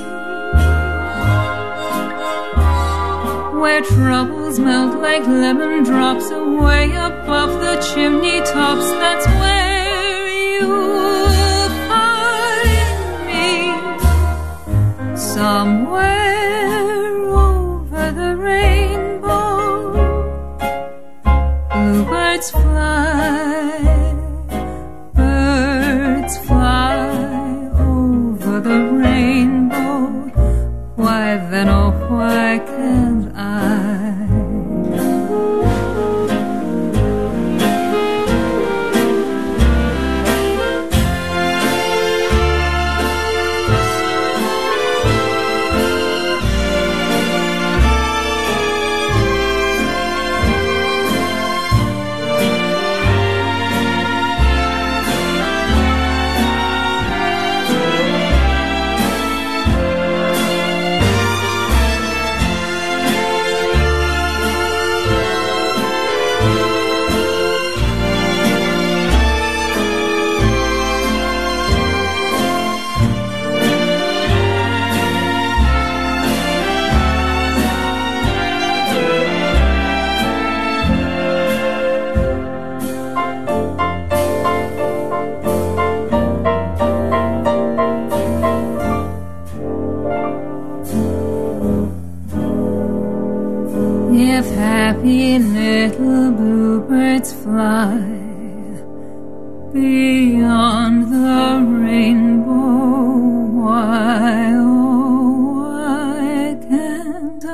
where troubles melt like lemon drops away above the chimney tops. That's where you'll find me, somewhere over the rainbow. Bluebirds fly, birds fly over the rainbow. Why then, oh why can't I? If happy little bluebirds fly beyond the rainbow, why, oh, why can't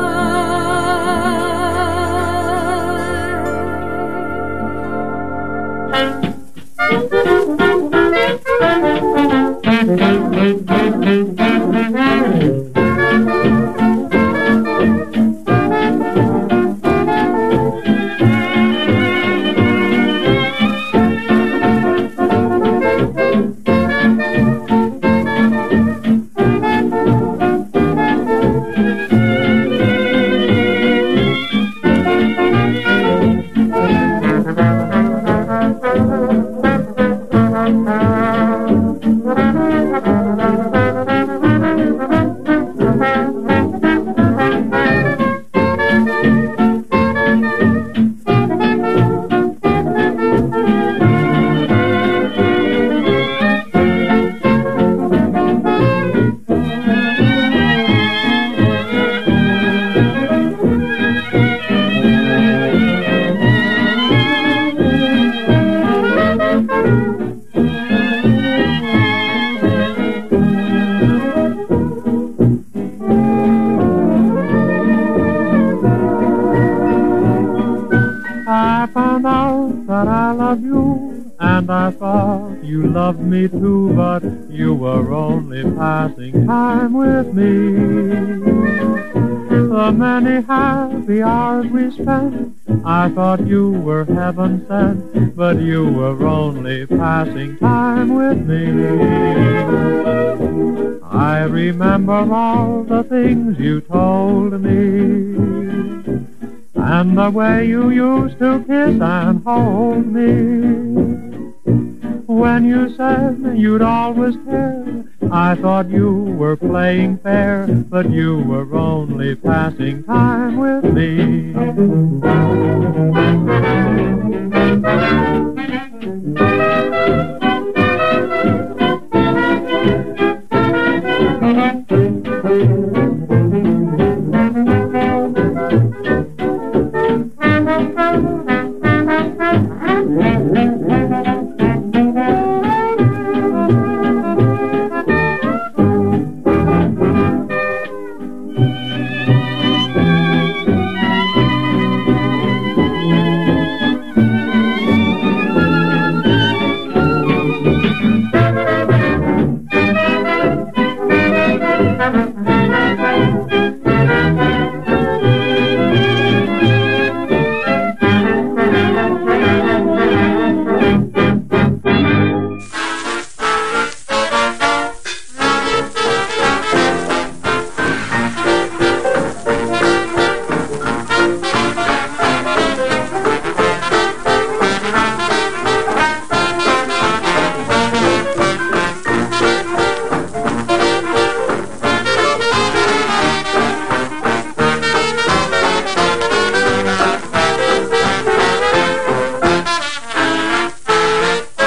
loved me too, but you were only passing time with me. The many happy hours we spent, I thought you were heaven sent, but you were only passing time with me. I remember all the things you told me, and the way you used to kiss and hold me. When you said you'd always care, I thought you were playing fair, but you were only passing time with me.